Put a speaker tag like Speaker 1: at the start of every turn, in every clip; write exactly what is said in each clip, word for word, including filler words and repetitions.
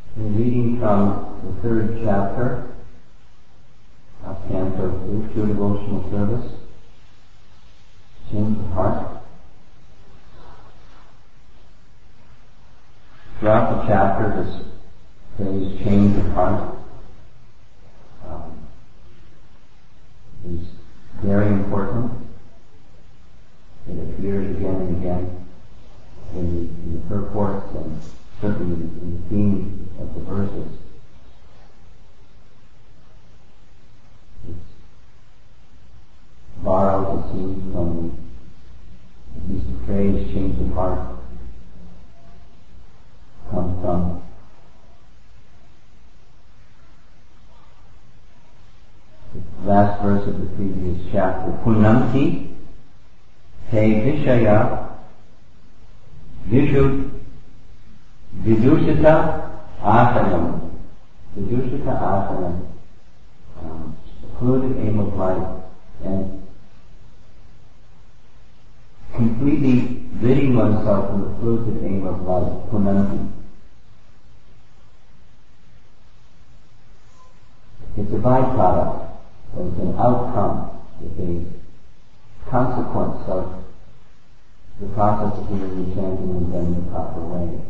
Speaker 1: We're reading from the third chapter of Canto two, Pure Devotional Service, Change of Heart. Throughout the chapter, this phrase, change of heart, um, is very important. It appears again and again in the, in the purports and certainly in the theme of the verses. It's borrowed, it seems, from the, at least the phrase, change of heart, comes from the last verse of the previous chapter. Punanti te vishaya vishu vidushita asanam. Vidushita asanam, um, secluded aim of life, and completely ridding oneself from the polluted aim of life, punanti. It's a byproduct, or it's an outcome, it's a consequence of the process of hearing, chanting, and done in the proper way.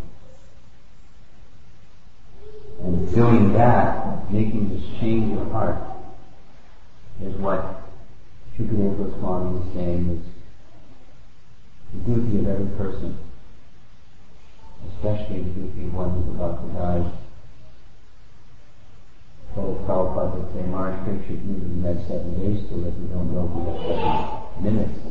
Speaker 1: And doing that, making this change of heart, is what Shukadeva Goswami is saying is the duty of every person, especially the duty of one who's about to die. So as Prabhupada would say, Maharaj Kriksha, you had seven days to live, you don't know if you have seven minutes.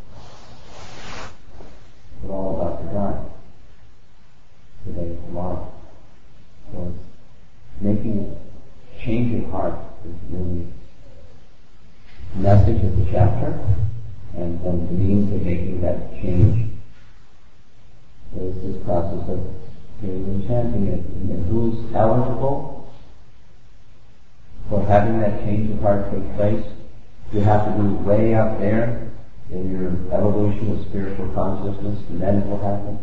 Speaker 1: We're all about to die. Today, tomorrow. So it's making a change of heart is really the message of the chapter, and then the means of making that change is this process of hearing and chanting it. And who's eligible for having that change of heart take place? You have to be way up there in your evolution of spiritual consciousness, and then it will happen.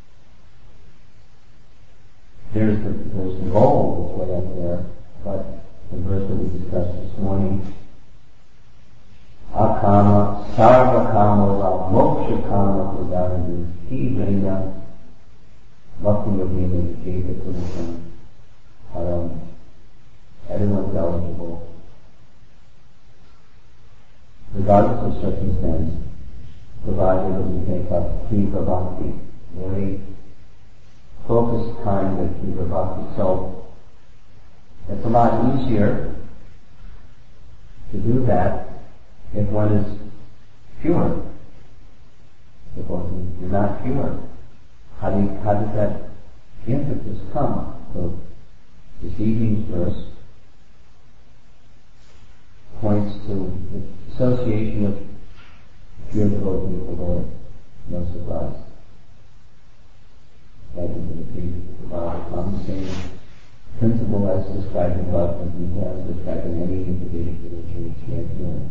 Speaker 1: There's the, there's the goal that's way up there, but the verse that we discussed this morning, akama, sarva kama, la moksha kama, pradharadu, he vrina, bhakti yogini, jiva kunasana, haram. Everyone's eligible, regardless of circumstance, provided that we take up Tiva Bhakti, very focused kind of Tiva Bhakti. So it's a lot easier to do that if one is pure. If you're not pure, how do you, how does that impetus come? So this evening's verse points to the association of pure devotee with the Lord. No surprise. Right into the previous Bhagavatam, the same principle as described in Bhagavad Gita, as described in any of the Vedic literature right here.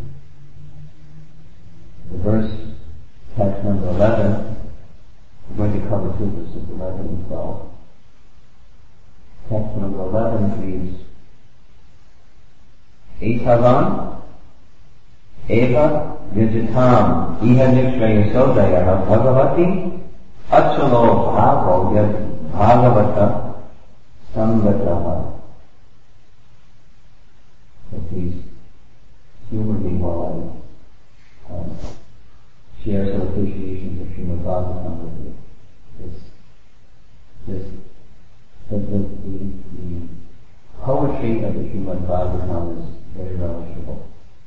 Speaker 1: The verse, text number eleven, we're going to cover two verses, eleven and twelve. Text number eleven reads, Etavam eva vijitam iha nishvayasodaya bhagavati achalo bhavo yad bhagavata samgataha. So please humor me while I um, share some appreciations of Srimad Bhagavatam with you. This, this, the, the, the, the poetry of the Srimad Bhagavatam is very relishable.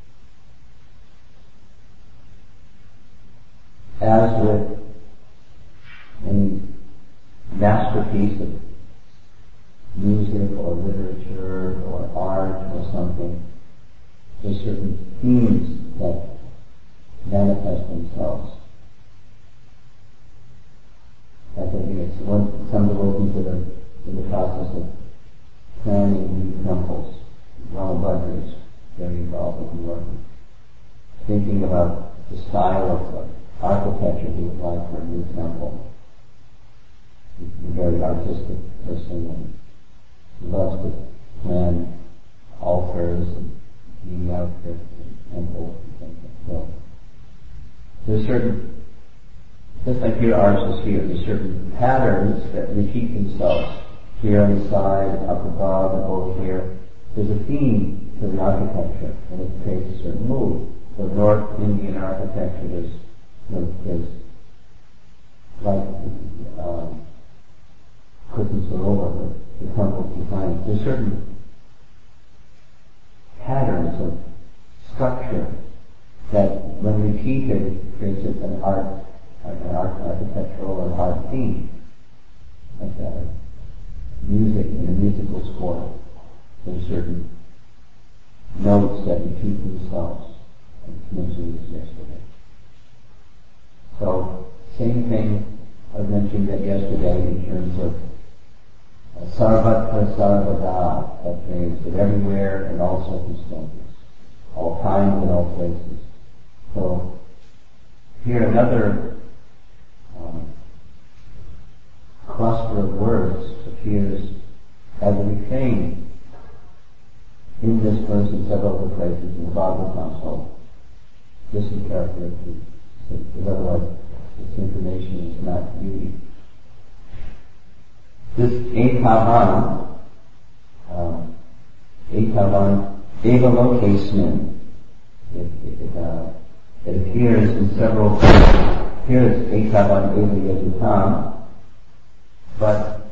Speaker 1: As with any masterpiece of music or literature or art or something, there's certain themes that manifest themselves. I think it's one, some devotees that are in the process of planning new temples. Ramabhadra is very involved with the work. Thinking about the style of architecture he would like for a new temple. He's a very artistic person, and He loves to plan altars and meeting outfits and temples and things like that. So there's certain, just like here ours is here, there's certain patterns that repeat themselves here on the side, up above, and over here. There's a theme to the architecture, and it creates a certain mood. So North Indian architecture is, is like um, Krishna Sarovar, the temples behind. There's certain patterns of structure that, when repeated, creates an art, an art architectural or art theme, like that. Music in a musical score. There's certain notes that repeat themselves. I mentioned this yesterday. So, same thing I mentioned that yesterday in terms of uh, sarvatra sarvada, that means that everywhere in all circumstances, all times and all places. So, here another um, cluster of words appears as a refrain in this verse in several other places in the Bhagavatam. So listen carefully to, because otherwise this information is not beauty. This etavan, um, etavan, evalokesmin, it, it, uh, it appears in several places. Here is etavan evayajutam, but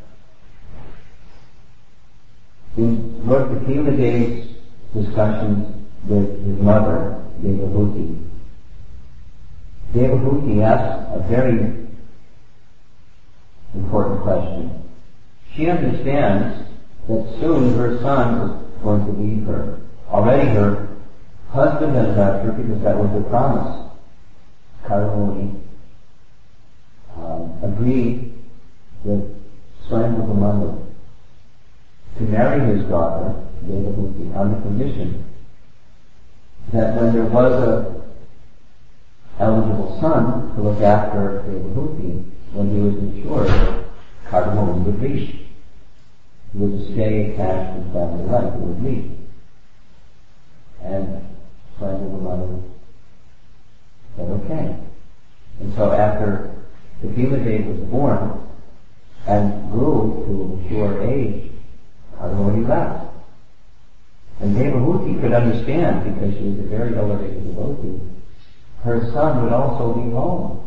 Speaker 1: in Lord Kapila discussions with his mother, Devabhuti, Devabhuti asked a very important question. She understands that soon her son is going to leave her. Already her husband has left her because that was her promise. Karamuni um, agreed with Swayambhuva to marry his daughter, Devabhuti, on the condition that when there was a eligible son to look after Devabhuti, when he was mature, Karamuni would leave. He would stay attached to family life, he would leave. And Swayambhuva said, okay. And so after Kapila was born and grew to a mature age, Karamuni left. And Devabhuti could understand, because she was a very elevated devotee, her son would also leave home.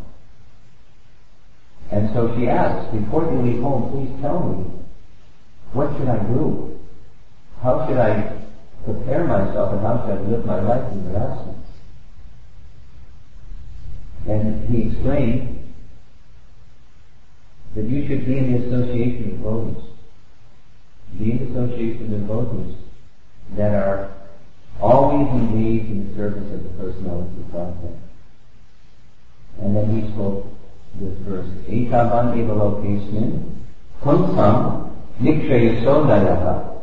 Speaker 1: And so she asked, before you leave home, please tell me, what should I do? How should I prepare myself, and how should I live my life in your absence? And he explained that you should be in the association of devotees. Be in the association of devotees that are always engaged in the service of the personality of Godhead. And then he spoke this verse, Etavan evalokesmin kunsam nikshayasodayaka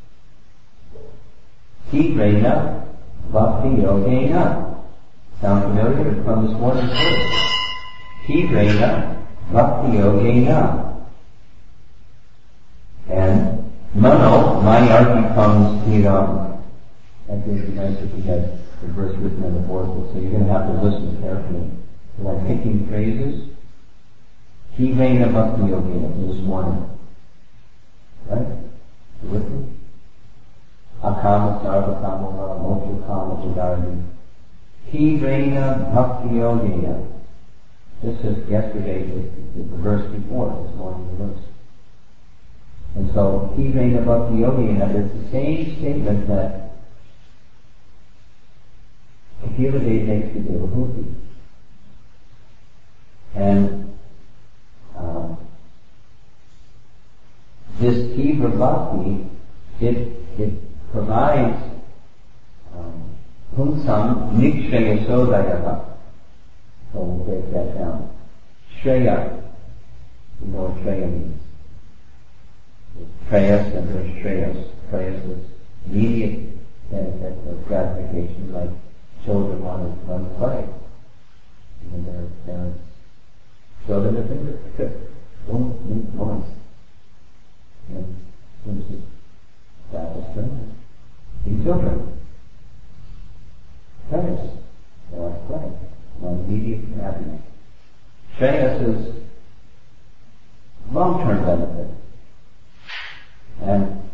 Speaker 1: tigrena bhakti yogena. Sound familiar? It's from this morning's verse. Tigrena bhakti yogena. And mano, my art becomes tiram. That would be nice if we had the verse written on the board, so you're going to have to listen carefully. So I'm picking phrases. Tigrena bhakti yogena from this morning. Right? You with me? Akama sarva kama moksha kama jadardi. Tigrena bhakti yogena. This is yesterday, the, the verse before, this morning's verse. And so, Tigrena bhakti yogena is the same statement that Kapila makes to Devabhuti. And um, this Tivra Bhakti, it, it provides um, Punsam Nikshaya Sodayava. So we'll break that down. Shreya, you know what Shreya means. Prayas and there's Shreyas. Prayas is immediate benefit of gratification, like children want to run play. Even their parents show them their finger. Don't make noise. And as soon as children. Prayers. They want to pray. Want immediate happiness. Shreyas is long-term benefit. And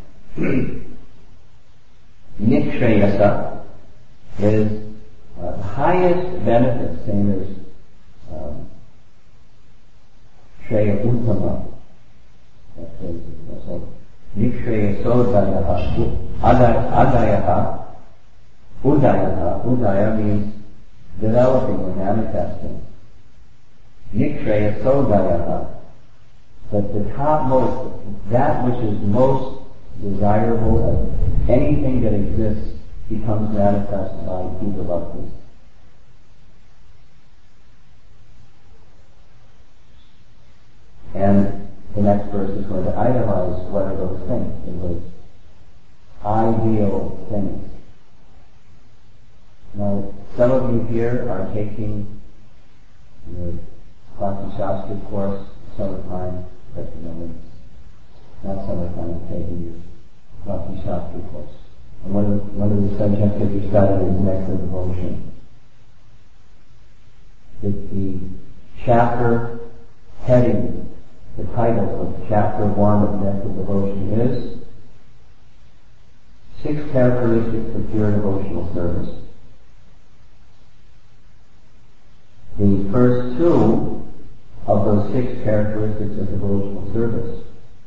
Speaker 1: Nikshreyasa is uh, the highest benefit, same as um, Shreya Uttama. So, Nikshreyasa Udayaha, Adayaha, Udayaha, Udaya means developing or manifesting. Nikshreyasa Udayaha, but the topmost, that which is most desirable of anything that exists becomes manifested by Jiva Bhakti. And the next verse is going to itemize what are those things. It was ideal things. Now, some of you here are taking your Bhakti Shastri course summertime, but you know, it's not summertime, it's taking your Bhakti Shastri course. And one of the, one of the subjects that you study is Nectar Devotion. The, the chapter heading, the title of chapter one of Nectar Devotion is Six Characteristics of Pure Devotional Service. The first two of those six characteristics of devotional service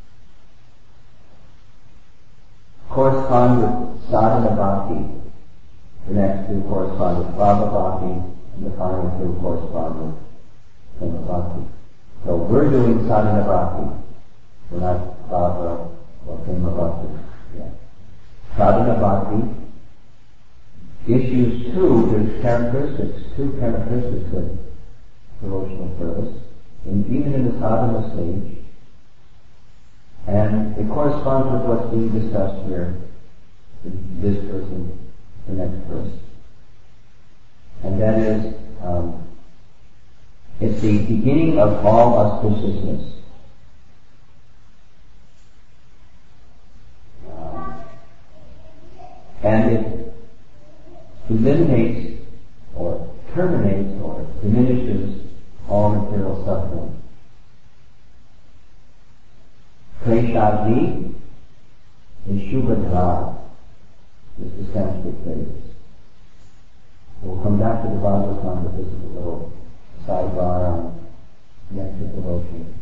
Speaker 1: correspond with sadhana bhakti. The next two correspond with bhava bhakti, and the final two correspond with prema bhakti. So we're doing sadhana bhakti. We're not bhava or prema bhakti. Yeah. Sadhana bhakti issues two, there's characteristics, two characteristics of devotional service, and even in the sadhana stage. And it corresponds with what's being discussed here, this verse and the next verse. And that is, um, it's the beginning of all auspiciousness. Um, and it eliminates or terminates or diminishes all material suffering. Kleshadhi is Shubhadhara. This is Sanskrit phrase. We'll come back to the Bhagavatam, but this is a little sidebar on Nectar Devotion.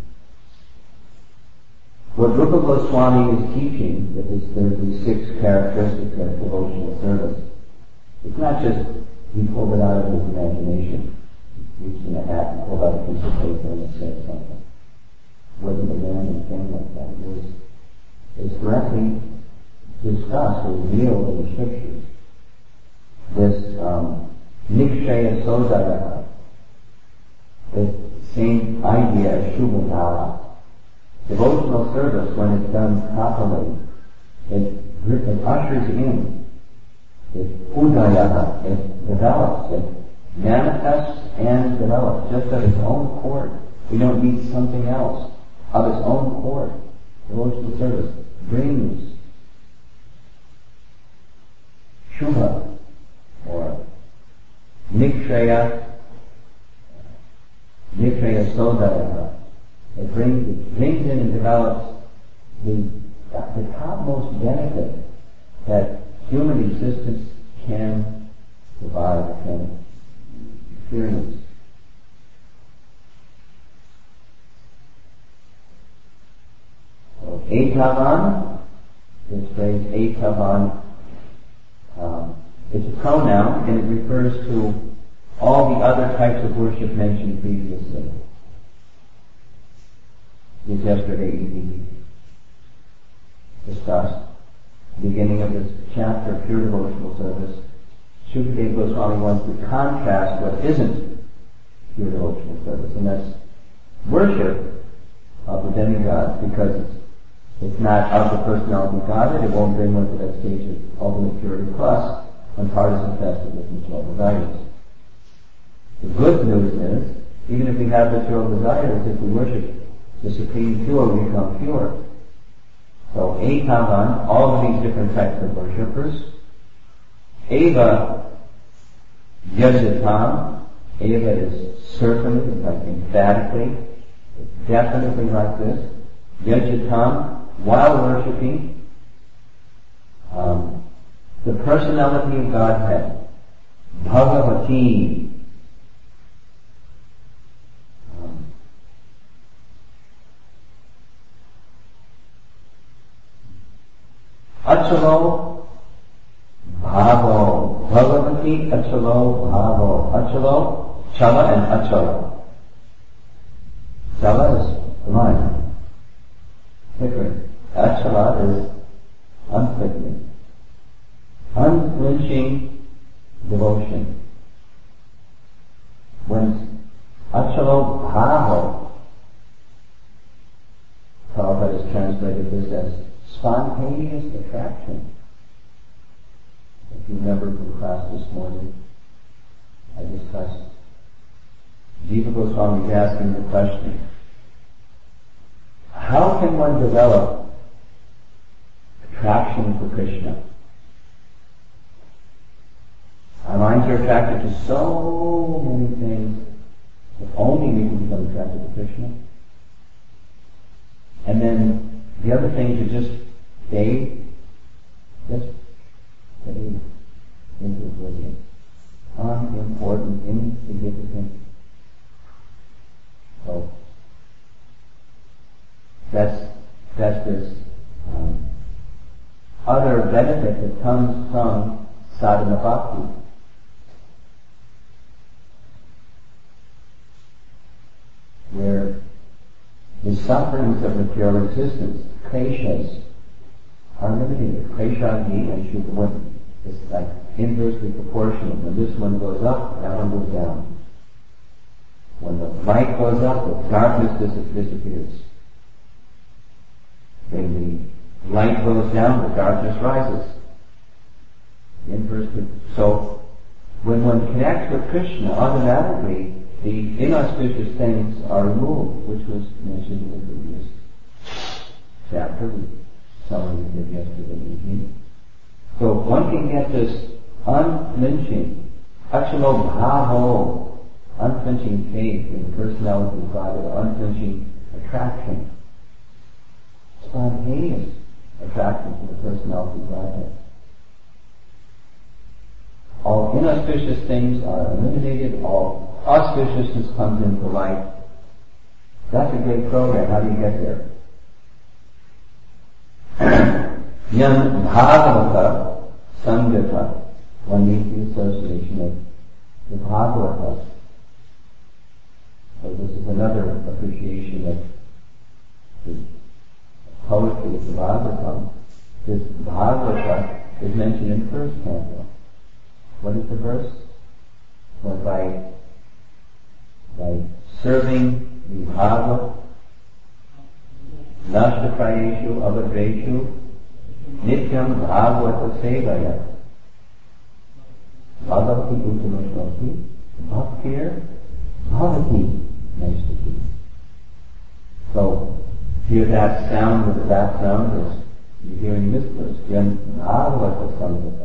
Speaker 1: What Rupa Goswami is teaching, that is, there are these six characteristics of devotional service, it's not just he pulled it out of his imagination. He reached in a hat and pulled out a piece of paper and said something. It wasn't a random thing like that. It was, it was directly discussed or revealed in the scriptures. This um, Nikshaya Sodaya, the same idea as Shubhadhara. Devotional service, when it's done properly, it, it ushers in, it udaya, it develops, it manifests and develops just of its own accord. We don't need something else. Of its own accord, devotional service brings Shubha or Nikshaya, Nikshaya Sodaya. It brings, it brings in and develops the, the topmost benefit that human existence can provide, can experience. So, Etavan, this phrase Etavan, um, it's a pronoun and it refers to all the other types of worship mentioned previously. As yesterday we discussed, beginning of this chapter of pure devotional service, Shukadeva Goswami wants to contrast what isn't pure devotional service, and that's worship of the demigod, because it's, it's not of the personality of Godhead. It won't bring one to that stage of ultimate purity, plus when part is infested with material desires. The good news is, even if we have material desires, if we worship the Supreme Pure, we become pure. So, Etavan, all of these different types of worshippers, Eva Yajatam. Eva is certainly, like emphatically, definitely like this. Yajatam, while worshipping um, the personality of Godhead, Bhagavati. Um, Achalo Bhavo. Bhagavati Achalo Bhavo. Achalo, Chala and Achala. Chala is blind, flickering. Achala is unflickering. Unflinching devotion. When Achalo Bhavo, Prabhupada has translated this as spontaneous attraction. If you remember from class this morning, I discussed, Jiva Goswami is asking the question, how can one develop attraction for Krishna? Our minds are attracted to so many things. If only we can become attracted to Krishna. And then the other things are just fade, just fade into oblivion. Unimportant, insignificant. So that's that's this um, other benefit that comes from sadhana bhakti. Where the sufferings of material existence, kleshas, are limited. Kleshadi and Shukha, it's like inversely proportional. When this one goes up, that one goes down. When the light goes up, the darkness dis- disappears. When the light goes down, the darkness rises. Inversely. So, when one connects with Krishna, automatically the inauspicious things are removed, which was mentioned in the previous chapter, we summary we did yesterday evening. So one can get this unflinching, achalo bhavo, unflinching faith in the personality of God, or unflinching attraction, spontaneous attraction to the personality of Godhead. All inauspicious things are eliminated, all auspiciousness comes into light. That's a great program. How do you get there? Yan Bhagavata Sangata. One needs the association of the Bhagavata. So this is another appreciation of the poetry of the Bhagavatam. This Bhagavata is mentioned in the first canto. What is the verse? Well, by by serving the Bhagavad, Nashtaprayeshu Avadreshu Nityam Bhagavata Sevaya Bhagavati Utamashvati Bhaktir Bhavati Naistati. So, hear that sound with the background as you're hearing this verse. Yam Bhagavata Sangata.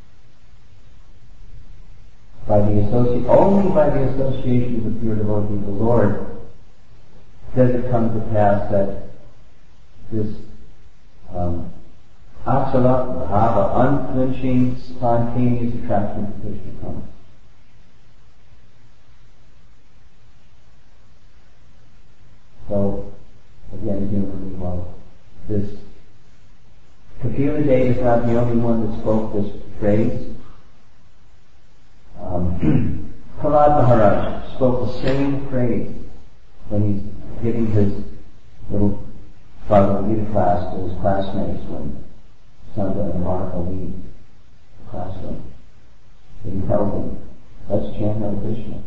Speaker 1: By the associ- only by the association of the pure devotee of the Lord does it come to pass that this um, achala bhava, unflinching, spontaneous attraction to Krishna comes. So, again, humanly, well, this Kapila Dev is not the only one that spoke this phrase. Um, Prahlad Maharaj spoke the same phrase when he's giving his little Bhagavad Gita class to his classmates when Sundar and Martha leave the classroom. He tells them, let's chant Hare Krishna.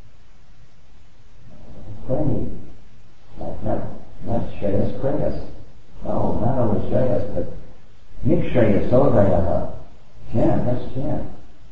Speaker 1: Pray. Not, not, not Shreyas, Prayas. No, not only Shreyas, but Nikshreya Sodayaha. Chant, let's chant.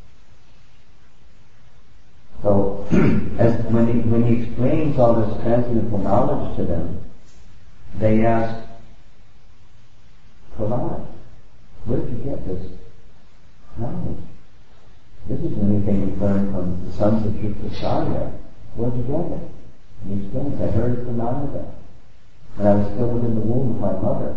Speaker 1: So, as when he, when he explains all this transcendental knowledge to them, they ask, Prahlad, where did you get this knowledge? This is anything we learned from the sons of Shukracharya. Where'd you get it? And he explains, I heard it from Narada. And I was still within the womb of my mother.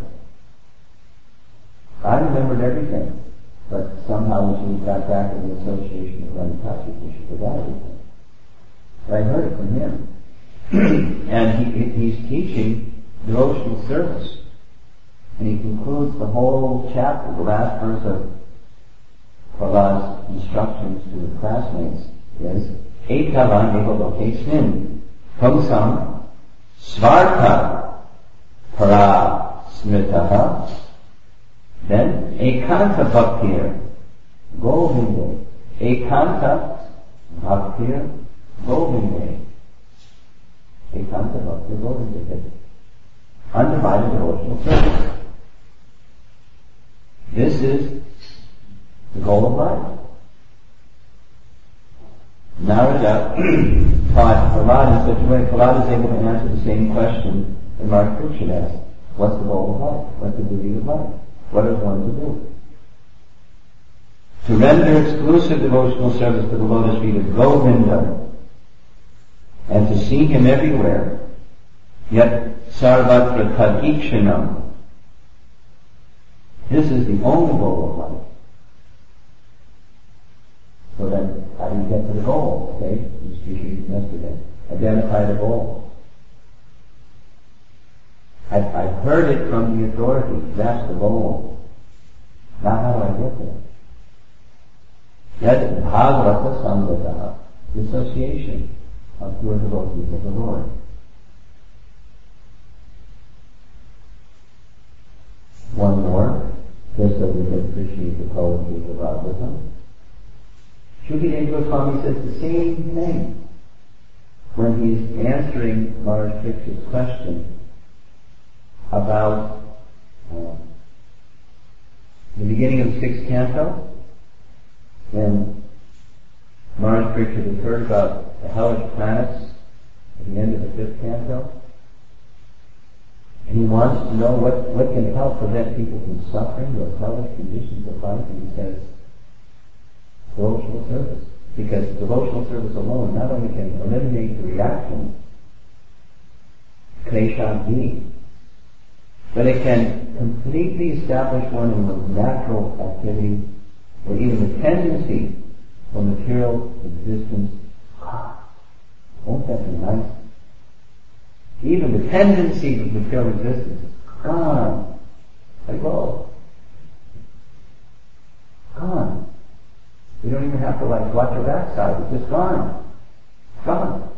Speaker 1: I remembered everything, but somehow when she got back in the association of Ranitashi, she forgot everything. But I heard it from him. And he, he's teaching devotional service. And he concludes the whole chapter, the last verse of Prahlad's instructions to the classmates is Etavan evaloke Pungsam Svarta Para Smritaha. Then Ekanta Bhaktir Govinde. Ekanta Bhaktir Govinde. Ekanta Bhaktir Govinde. Undivided devotional service. This is the goal of life. Narada taught Prahlad in such a way, Prahlad is able to answer the same question that Mark Pritchard asked. What's the goal of life? What's the duty of life? What is one to do? To render exclusive devotional service to the lotus feet of Govinda, and to seek him everywhere, yet sarvatra tadikshanam. This is the only goal of life. So then, how do you get to the goal? Okay, we speaking yesterday. Identify the goal. I've, I've heard it from the authorities. That's the goal. Now how do I get there? Yet bhagavata samvata, the association of pure devotees of the Lord. One more, just so we can appreciate the poetry of Bhagavatam. Shukadeva Goswami says the same thing when he's answering Maharaj Parikshit's question about uh, the beginning of the sixth canto, when Maharaj Parikshit has heard about the hellish planets at the end of the fifth canto, and he wants to know what, what can help prevent people from suffering those hellish conditions of life, and he says, devotional service. Because devotional service alone not only can eliminate the reaction, klesha, but it can completely establish one in the natural activity, or even the tendency for material existence. Ah, won't that be nice? Even the tendency of material existence is gone. Like, whoa. Gone. You don't even have to like watch your backside. It's just gone. It's gone.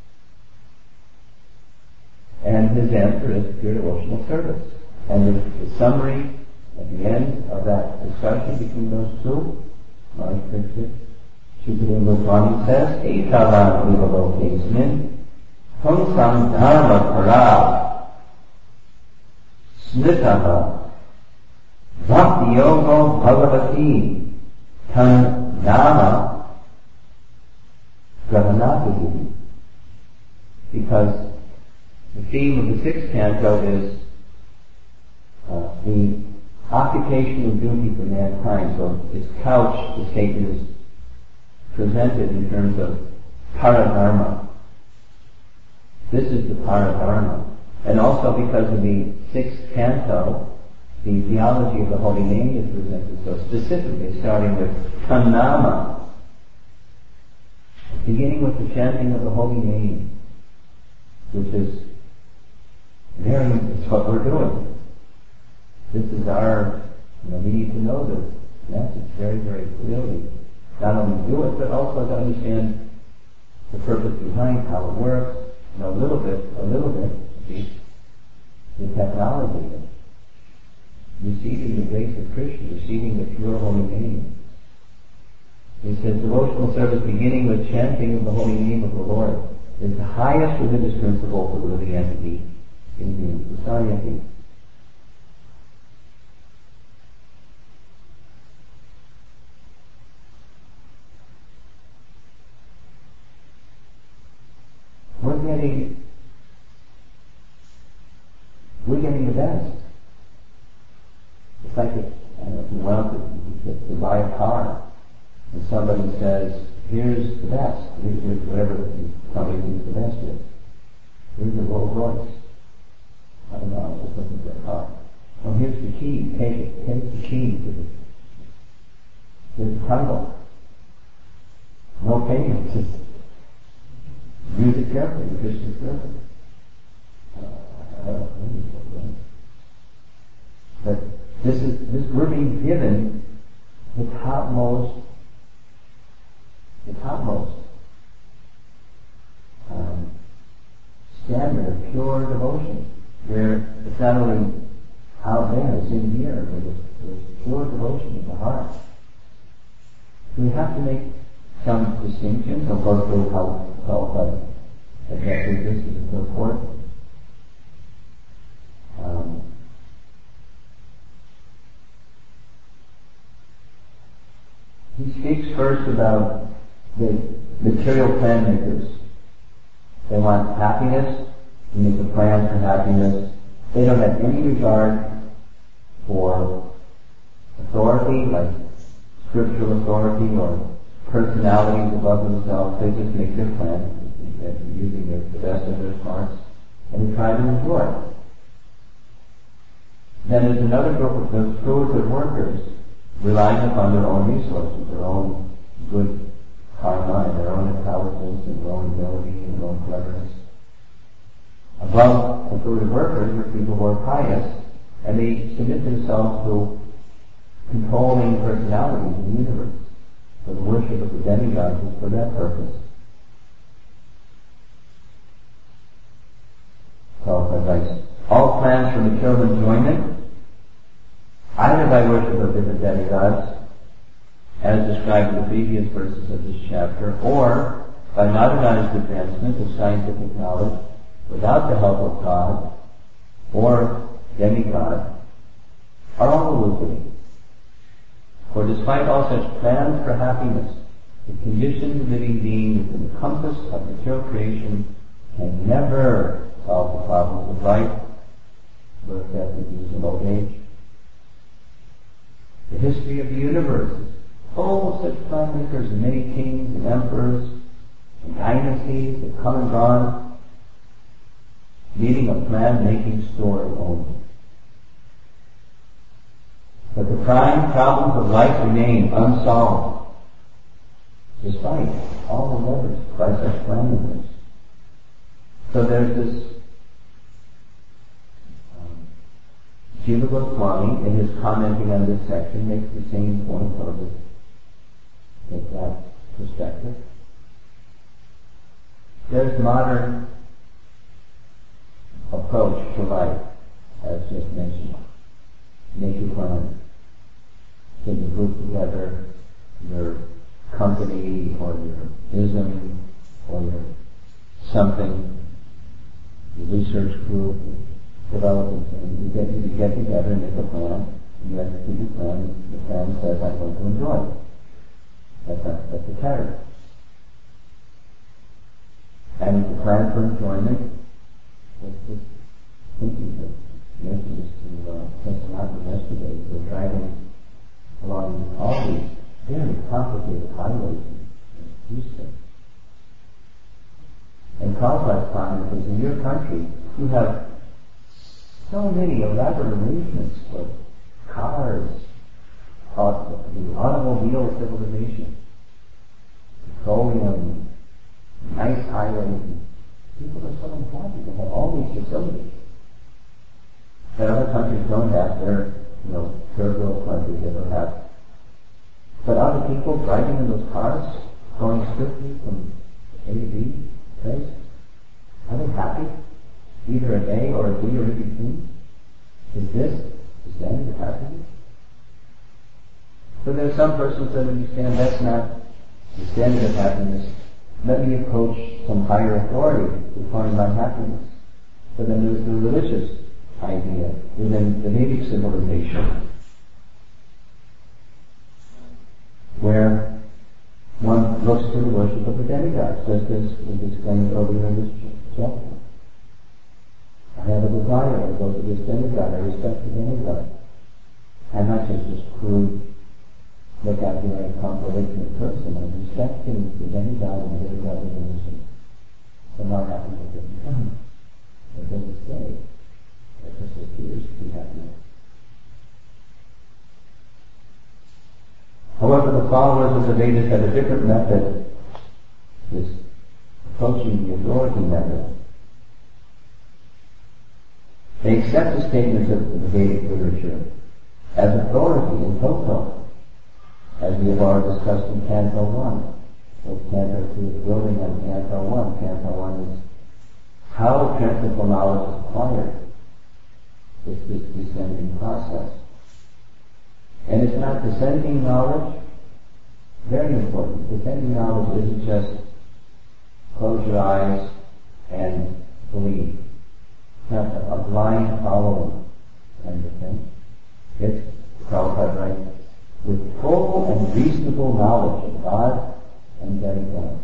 Speaker 1: And his answer is pure devotional service. And the, the summary at the end of that discussion between those two, Maharaj Parikshit, Shukadeva Goswami says, Etavan evaloke Pungsam dharma para smritaha bhakti yogo bhagavati tan nama grahanati. Because the theme of the sixth canto is uh, the occupation of duty for mankind. So it's couched, the statement is presented in terms of paradharma. This is the paradharma. And also because of the sixth canto, the theology of the holy name is presented. So specifically starting with Tanama, beginning with the chanting of the holy name, which is very, it's what we're doing. This is our, you know, we need to know this message very, very clearly. Not only do it, but also to understand the purpose behind how it works, and a little bit, a little bit, the, the technology, receiving the grace of Krishna, receiving the pure holy name. He says devotional service beginning with chanting of the holy name of the Lord is the highest religious principle for the living entity in human society. We're getting, we're getting the best. It's like if, I don't know, if you want to, to, to buy a car, And somebody says, here's the best, here's whatever somebody thinks the best is. Here's the Rolls Royce. I don't know, I was just looking for a car. Well, here's the key, take it, take the key to the, here's the title. No payment, just use it carefully, because it's carefully. Uh, I don't know, but this is, this we're being given the topmost, the topmost um, standard of pure devotion, where it's not only out there, it's in here, but it's, it's pure devotion in the heart. We have to make some distinctions. I'll go through how Prabhupada addresses this and so forth. Um, he speaks first about the material plan makers. They want happiness, they make a plan for happiness. They don't have any regard for authority, like scriptural authority or personalities above themselves. They just make their plan using the best of their smarts and they try to enjoy it. Then there's another group of those spiritual workers relying upon their own resources, their own good karma and their own intelligence and their own ability and their own cleverness. Above the spiritual workers are people who are pious and they submit themselves to controlling personalities in the universe. So the worship of the demigods is for that purpose. So, advice. All plans for material enjoyment, either by worship of different demigods, as described in the previous verses of this chapter, or by modernized advancement of scientific knowledge without the help of God or demigod, are all illusory. For despite all such plans for happiness, the conditioned living being within the compass of material creation can never solve the problems of life, birth, death, disease, and old age. The history of the universe is full of such plan makers and many kings and emperors and dynasties that come and gone, leaving a plan-making story only. But the prime problems of life remain unsolved, despite all the levers by such plan makers. So there's this um, Jiva Goswami, in his commenting on this section, makes the same point, or just take that perspective. There's modern approach to life, as just mentioned. Make a plan. Can you group together your company or your ism or your something, your research group, developing things. You get, you get together and make a plan, and you execute the plan. The plan says, I'm going to enjoy it. That's a, that's a character. And the plan for enjoyment, that's just thinking of mentioned this to uh, Kesanath yesterday. We're driving along all these very complicated highways in Houston. And Prabhupada's comment is, in your country, you have so many elaborate arrangements for cars, the automobile civilization, petroleum, nice highways. People are so happy to have all these facilities that other countries don't have. They're, you know, third world countries that don't have. But other people driving in those cars, going swiftly from A to B place, are they happy? Either at A or at B or in between? Is this the standard of happiness? So there are some persons that understand that's not the standard of happiness. Let me approach some higher authority to find my happiness. But then there's the religious idea within the Vedic civilization, where one looks to the worship of the demigods, just as we explained earlier in this chapter. I have a desire, I go to this demigod, I respect the demigod. I'm not just this crude look at the very complementary person and respecting the demigod and the demigod divination. So not happy with it becomes. It doesn't stay. It just appears to be happy. However, the followers of the Vedas had a different method, this approaching the authority method. They accept the statements of the Vedic literature as authority in toto, as we have already discussed in Canto one. So Canto two is building on Canto one. Canto one is how technical knowledge is acquired. It's this descending process. And it's not descending knowledge, very important. Descending knowledge isn't just close your eyes and believe. It's not a blind following kind of thing. It's, Prabhupada writes, with full and reasonable knowledge of God and demigods.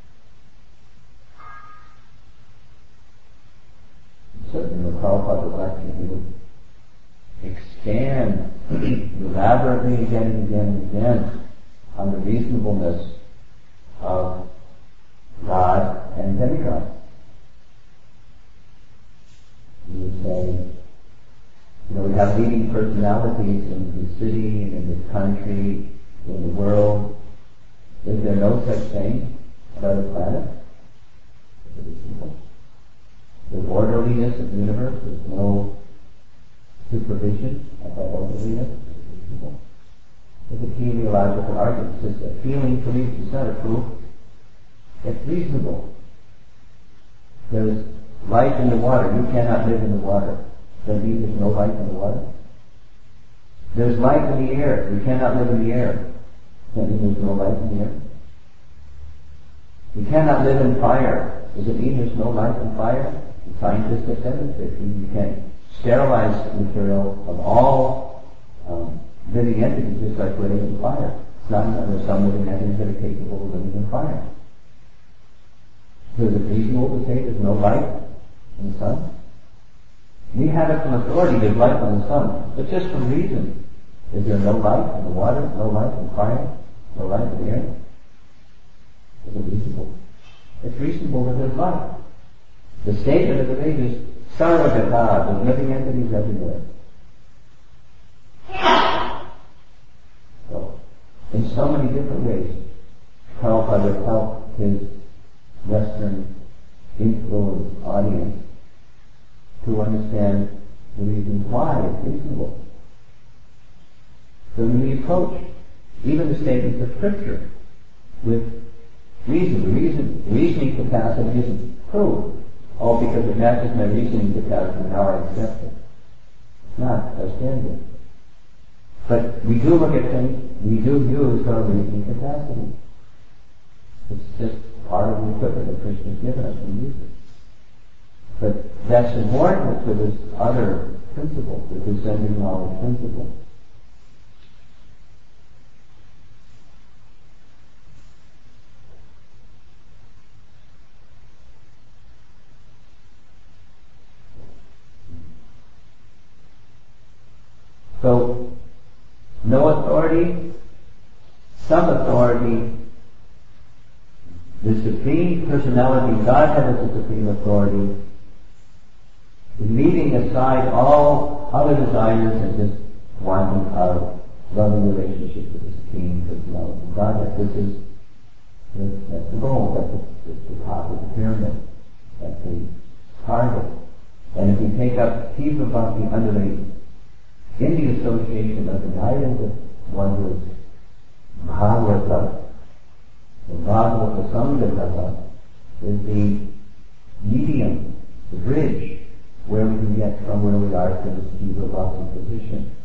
Speaker 1: Certainly, when Prabhupada was lecturing, he would expand elaborately again and again and again on the reasonableness of God and demigods. He would say, you know, we have leading personalities in the city and in this country, in the world. Is there no such thing about a planet? It's very simple. There's orderliness of the universe. There's no supervision of that orderliness. It's very simple. It's a teleological argument. It's just a feeling belief. It's not a proof. It's reasonable. There's life in the water. You cannot live in the water. Does that mean there's no life in the water? There's life in the air. You cannot live in the air. Does that mean there's no life in the air? You cannot live in fire. Does it mean there's no life in fire? The scientists have demonstrated you can sterilize material of all um, living entities just like living in fire. It's not that there's some living entities that are capable of living in fire. So is it reasonable to say there's no life in the sun? We have it from authority, there's life on the sun, but just from reason. Is there no life in the water, no life in fire, no life in the air? Is it reasonable? It's reasonable that there's life. The statement of the Vedas is Sarvagata, there's living entities everywhere. So, in so many different ways, Prabhupada helped his Western influenced audience to understand the reasons why it's reasonable. So when we approach even the statements of Scripture with reason, the reason, reasoning capacity isn't proved. Oh, because it matches my reasoning capacity, now I accept it. It's not a standard. But we do look at things, we do use our reasoning capacity. It's just part of the equipment that Krishna has given us and use it. But that's important to this other principle, the descending knowledge principle. So, no authority, some authority, the Supreme Personality, God has the Supreme Authority, leaving aside all other desires and just wanting a loving relationship with the Supreme Personality. God, that this is, that's the goal, that's the, that's the top of the pyramid, that's the target. And if you take up Tiva Bhakti under the in the association of the guidance of one who is Bhagavata, the Bhagavata Sanghatava, is the medium, the bridge, where we can get from where we are to this Tiva Bhakti position.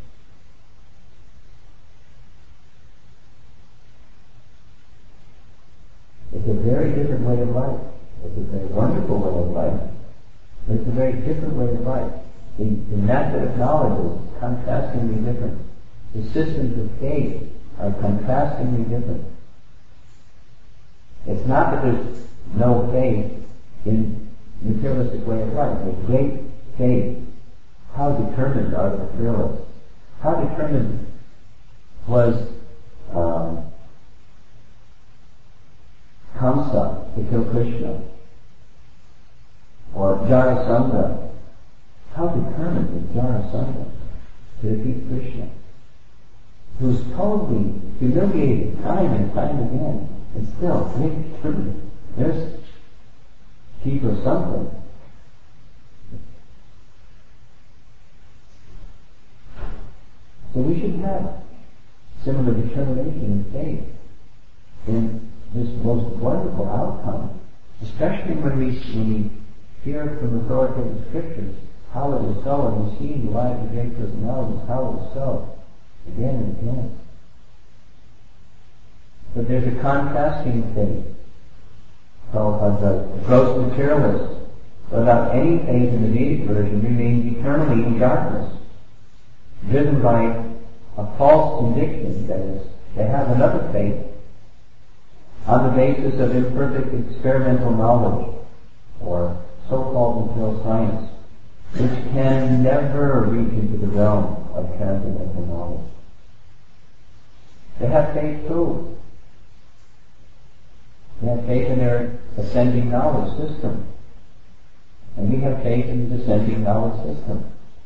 Speaker 1: It's a very different way of life. It's a very wonderful way of life, but it's a very different way of life. The, the method of knowledge is contrastingly different. The systems of faith are contrastingly different. It's not that there's no faith in materialistic way of life. There's great faith. How determined are the materialists? How determined was um, Kamsa to kill Krishna, or Jarasandha. How determined was Jarasandha to defeat Krishna, who was totally humiliated time and time again, and still very determined. There's keep or something. So we should have similar determination and faith in this most wonderful outcome, especially when we, when we hear from authoritative scriptures how it is so, and we see in the lives of great personalities how it is so, again and again. But there's a contrasting faith. Prabhupada says, the gross materialists, without any faith in the Vedic version, remain eternally in darkness, driven by a false conviction, that is, they have another faith on the basis of imperfect experimental knowledge, or so-called material science, which can never reach into the realm of transcendental knowledge. They have faith too. They have faith in their ascending knowledge system. And we have faith in the descending knowledge system.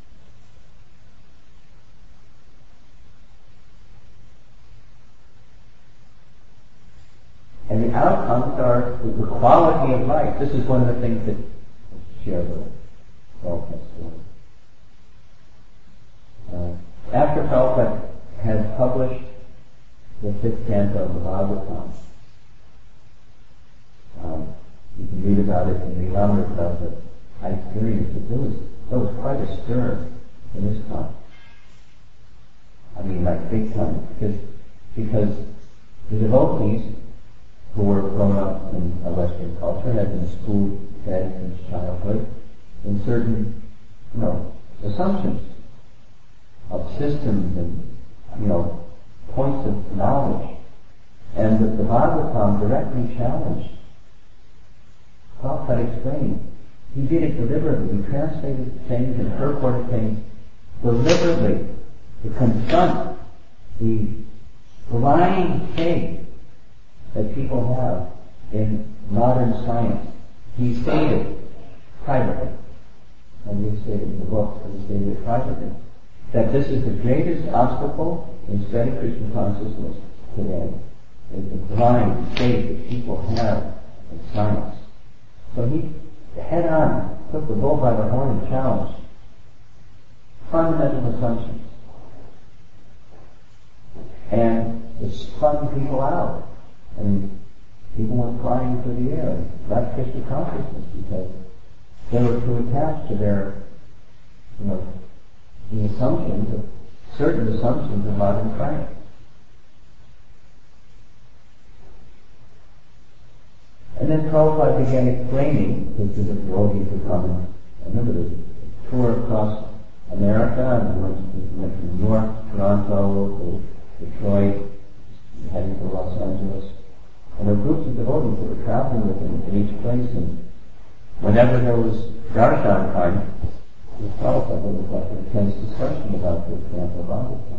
Speaker 1: And the outcomes are the quality of life. This is one of the things that share with Prabhupada. Uh, after Prabhupada had published the fifth canto of the Bhagavatam, um, you can read about it in the Amrita, but I experienced it. There was, there was quite a stir in this time. I mean, like big time, because because the devotees who were grown up in a Western culture had been schooled, fed since childhood in certain, you know, assumptions of systems and, you know, points of knowledge, and that the Bhagavatam directly challenged. Prabhupada explained. He did it deliberately. He translated things and purported things deliberately to confront the blind faith that people have in modern science. He stated privately, and we stated in the book, and he stated it privately, that this is the greatest obstacle in spreading Christian consciousness today, is the blind faith that people have in science. So he head on took the bull by the horn and challenged fundamental assumptions. And it spun people out. And people went flying through the air and left Christian consciousness because they were too attached to their, you know, the assumptions of certain assumptions of modern science. And then Prabhupada began explaining, because the devotees were coming. I remember there was a tour across America, and we went, we went from New York, Toronto, to Detroit, heading to Los Angeles. And there were groups of devotees that were traveling with him in each place, and whenever there was darshan time, the Prabhupada would like an intense discussion about the example of Bhagavatam.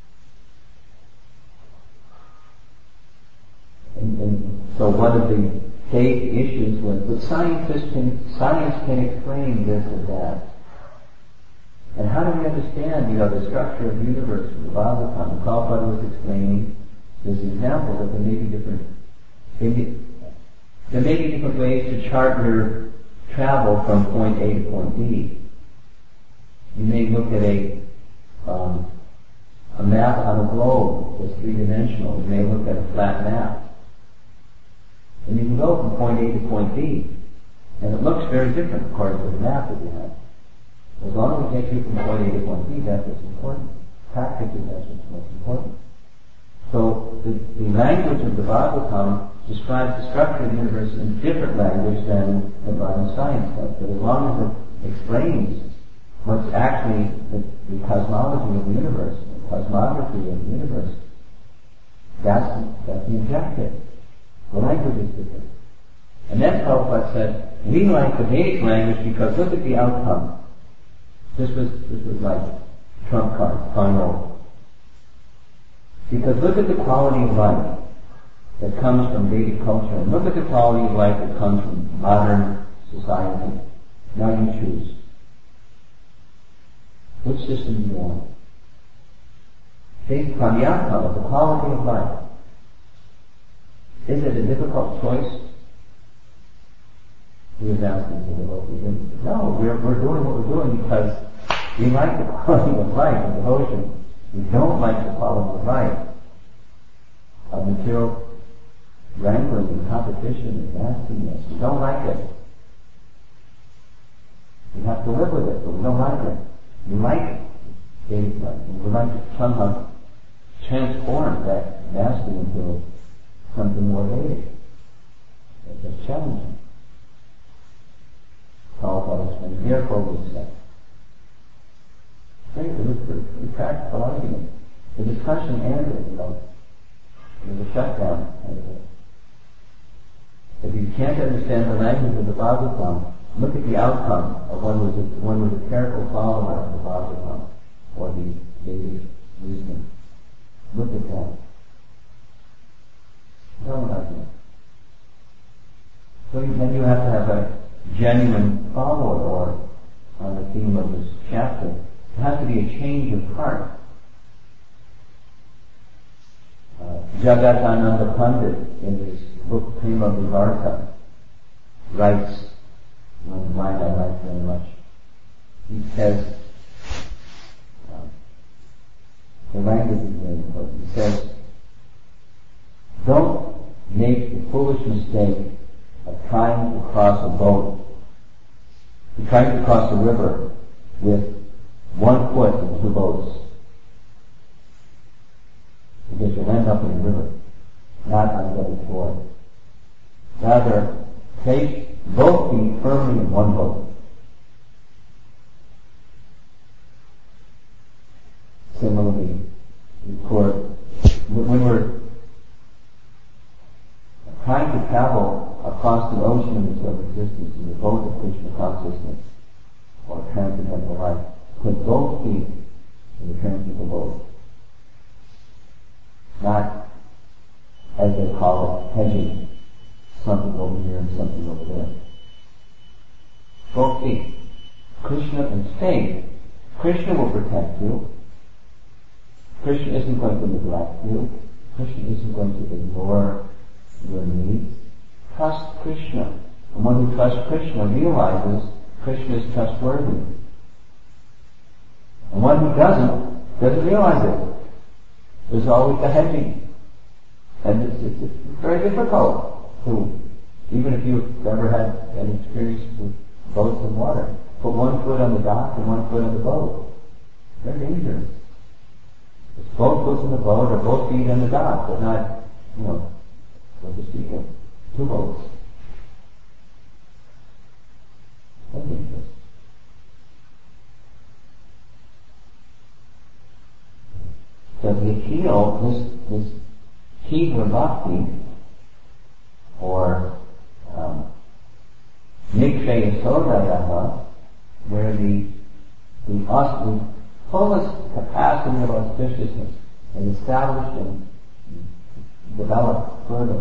Speaker 1: And, and so one of the big issues was, but scientists can, science can explain this or that. And how do we understand, you know, the structure of the universe in the Bhagavatam? The Prabhupada was explaining this example that there may be different, there may be different ways to chart your travel from point A to point B. You may look at a um, a map on a globe that's three-dimensional. You may look at a flat map. And you can go from point A to point B, and it looks very different according to the map that you have. As long as it gets you from point A to point B, that's what's important. Practically, that's what's most important. So the, the language of the Bhagavatam describes the structure of the universe in different language than the modern science does. But as long as it explains what's actually the, the cosmology of the universe, the cosmography of the universe, that's, that's the objective. The language is different. And then Prabhupada said, we like the Vedic language because look at the outcome. This was this was like trump card, final. Because look at the quality of life that comes from Vedic culture, and look at the quality of life that comes from modern society. Now you choose. Which system do you want? Based upon the outcome of the quality of life. Is it a difficult choice? He was asking the devotee. No, we're, we're doing what we're doing because we like the quality of life and devotion. We don't like the quality of life of material wrangling and competition and nastiness. We don't like it. We have to live with it, but we don't like it. We like it. Vedic life. And we like to somehow transform that nasty into something more Vedic. It's challenging. Prabhupada explained, therefore we said. Great, it was a practical argument. The discussion ended, you know. There was a shutdown. If you can't understand the language of the Bhagavatam, look at the outcome of one was a, one was a careful follower of the Bhagavatam or the Vedic wisdom. Look at that. Don't argue. So then you have to have a genuine follower, or on the theme of this chapter, there has to be a change of heart. Uh, Jagadananda Pandit, in his book Prema Vivarta, writes, one line I like very much. He says, uh, the language is very important. He says, don't make the foolish mistake of trying to cross a boat, of trying to cross a river with one foot in two boats. Because you'll end up in the river, not on the other shore. Rather, place both feet firmly in one boat. Similarly, for when we're trying to travel across the ocean of material existence in the boat of Krishna consciousness or transcendental life, put both feet in the transcendental boat. Not, as they call it, hedging, something over here and something over there. Both feet. Krishna and faith. Krishna will protect you. Krishna isn't going to neglect you. Krishna isn't going to ignore your needs. Trust Krishna. And one who trusts Krishna realizes Krishna is trustworthy. And one who doesn't, doesn't realize it. There's always the hedging. And it's, it's, it's very difficult to, even if you've ever had an experience with boats and water, put one foot on the dock and one foot on the boat. Very dangerous. It's both foot in the boat or both feet on the dock, but not, you know, so to speak of two boats. Very dangerous. So the appeal, this, this Tigra Bhakti, or um, Nikshaya Sodayava, where the, the, the fullest capacity of auspiciousness is established and developed further.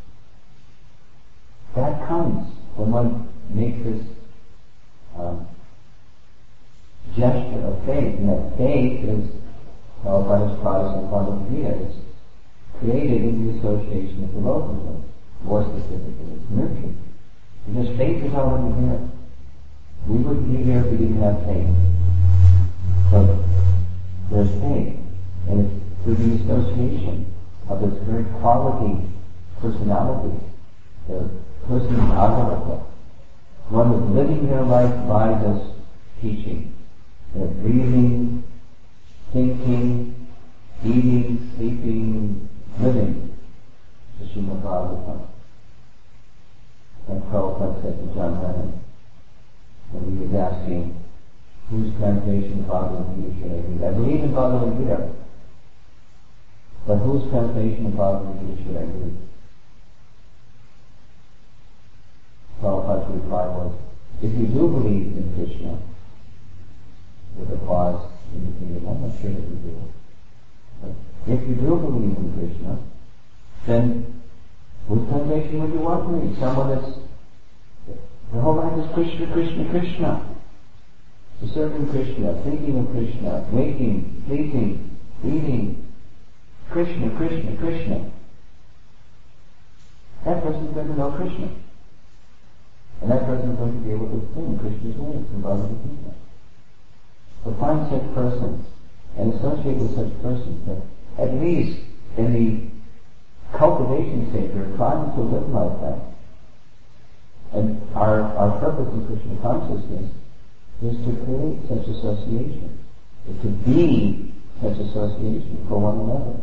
Speaker 1: That comes when one makes this um, gesture of faith, and that faith is held by his Protestant Bhagavad is created in the association of devotees, more specifically, it's nurtured. Because faith is already here. We wouldn't be here if we didn't have faith. So, there's faith, and it's through the association of this very quality personality, the person of Bhagavata. One is living their life by this teaching. They're breathing, thinking, eating, sleeping, living. The Srimad Bhagavatam. And Prabhupada said to John Lennon, when he was asking, whose translation of Bhagavad Gita should I read? I believe in Bhagavad Gita, but whose translation of Bhagavad Gita should I read? Prabhupada's reply was, if you do believe in Krishna, with a pause indicated, I'm not sure that you do. But if you do believe in Krishna, then whose translation would you want to read? Someone that's, the whole life is Krishna, Krishna, Krishna. Serving Krishna, thinking of Krishna, waking, sleeping, eating, Krishna, Krishna, Krishna. That person's going to know Krishna. And that person's going to be able to sing Krishna's ways in Bhagavad Gita. So find such persons and associate with such persons that at least in the cultivation stage we're trying to live like that. And our, our purpose in Krishna consciousness is to create such association, is to be such association for one another.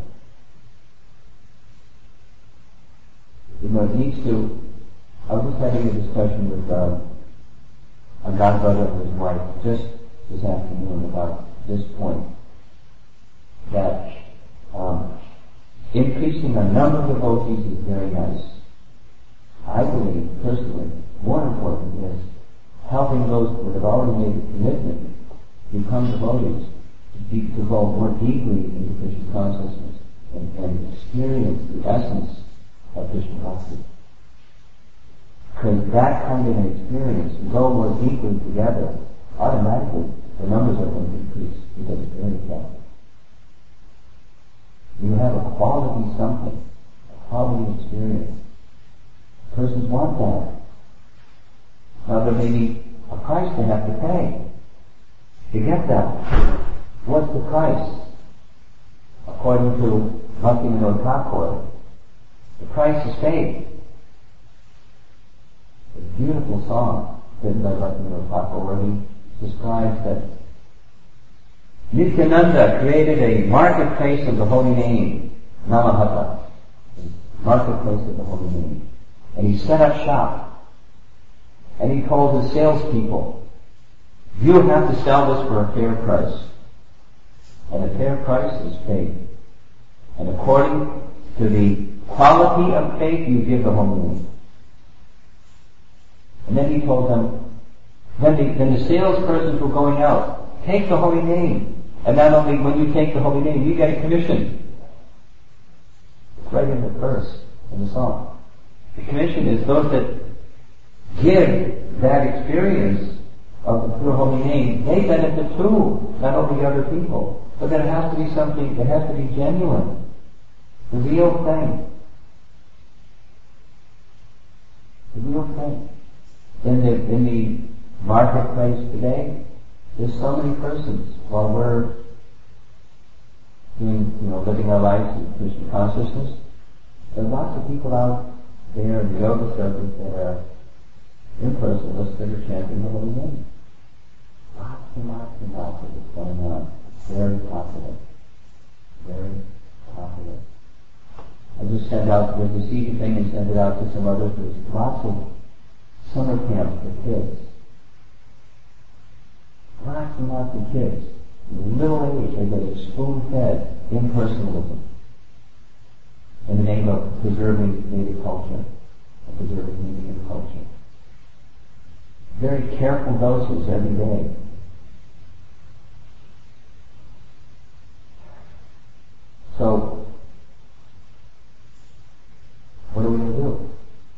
Speaker 1: You know, it needs to, I was just having a discussion with uh, a godbrother and his wife just this afternoon about this point, that um, increasing the number of devotees is very nice. I believe, personally, more important is helping those that have already made a commitment to become devotees, to, be, to go more deeply into Krishna consciousness and, and experience the essence of Krishna Bhakti. Because that kind of an experience, to go more deeply together, automatically the numbers are going to increase because it's very effective. You have a quality something, a quality experience. Persons want that. Now there may be a price they have to pay to get that. What's the price? According to Bhaktivinoda Thakur, the price is faith. A beautiful song written by Bhaktivinoda Thakur where he describes that Nityananda created a marketplace of the holy name, Namahata, marketplace of the holy name, and he set up shop. And he told his salespeople, you have to sell this for a fair price. And a fair price is faith. And according to the quality of faith, you give the holy name. And then he told them, then the, then the salespersons were going out, take the holy name. And not only when you take the holy name, you get a commission. It's right in the verse, in the song. The commission is those that give that experience of the pure holy name, they benefit too, not only other people. But there has to be something, it has to be genuine, the real thing. The real thing. In the, in the marketplace today, there's so many persons, while we're doing, you know, living our lives in Krishna consciousness, there are lots of people out there in the yoga circuit that are impersonalists that are chanting the holy name. Lots and lots and lots of it's going on. Very popular. Very popular. I just sent out, with the C D thing and sent it out to some others. There's lots of summer camps for kids. Lots and lots of kids. In little age, they get spoon-fed impersonalism in the name of preserving native culture, and preserving Indian culture. Very careful doses every day. So, what are we going to do?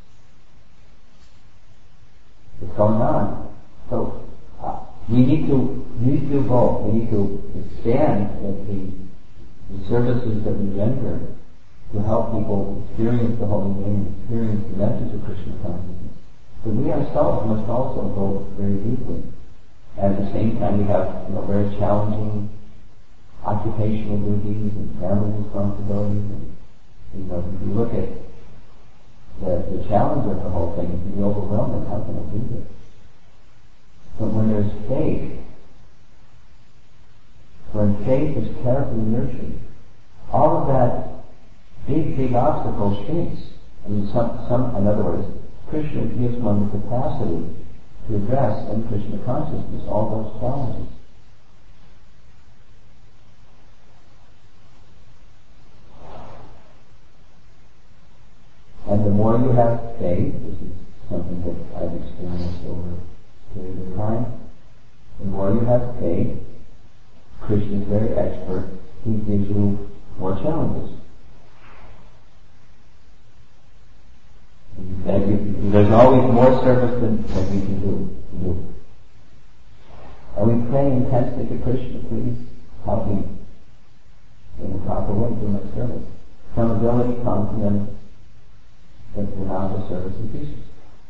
Speaker 1: It's going on. So, uh, we need to we need to do both. We need to expand the, the services that we render to help people experience the holy name, experience the message of Krishna consciousness. But we ourselves must also go very deeply. At the same time, we have, you know, very challenging occupational duties and family responsibilities. And, you know, if you look at the, the challenge of the whole thing, it can be overwhelming. How can I do this? But when there's faith, when faith is carefully nurtured, all of that big, big obstacle shrinks. I mean, some, some, in other words, Krishna gives one the capacity to address in Krishna consciousness all those challenges. And the more you have faith, this is something that I've experienced over a period of time, the more you have faith, Krishna is very expert. He gives you more challenges. That you, there's always more service than, than you can do. do. Are we praying intensely to Krishna, please? Help me in the proper way to my service. Some ability comes and then the amount of service increases.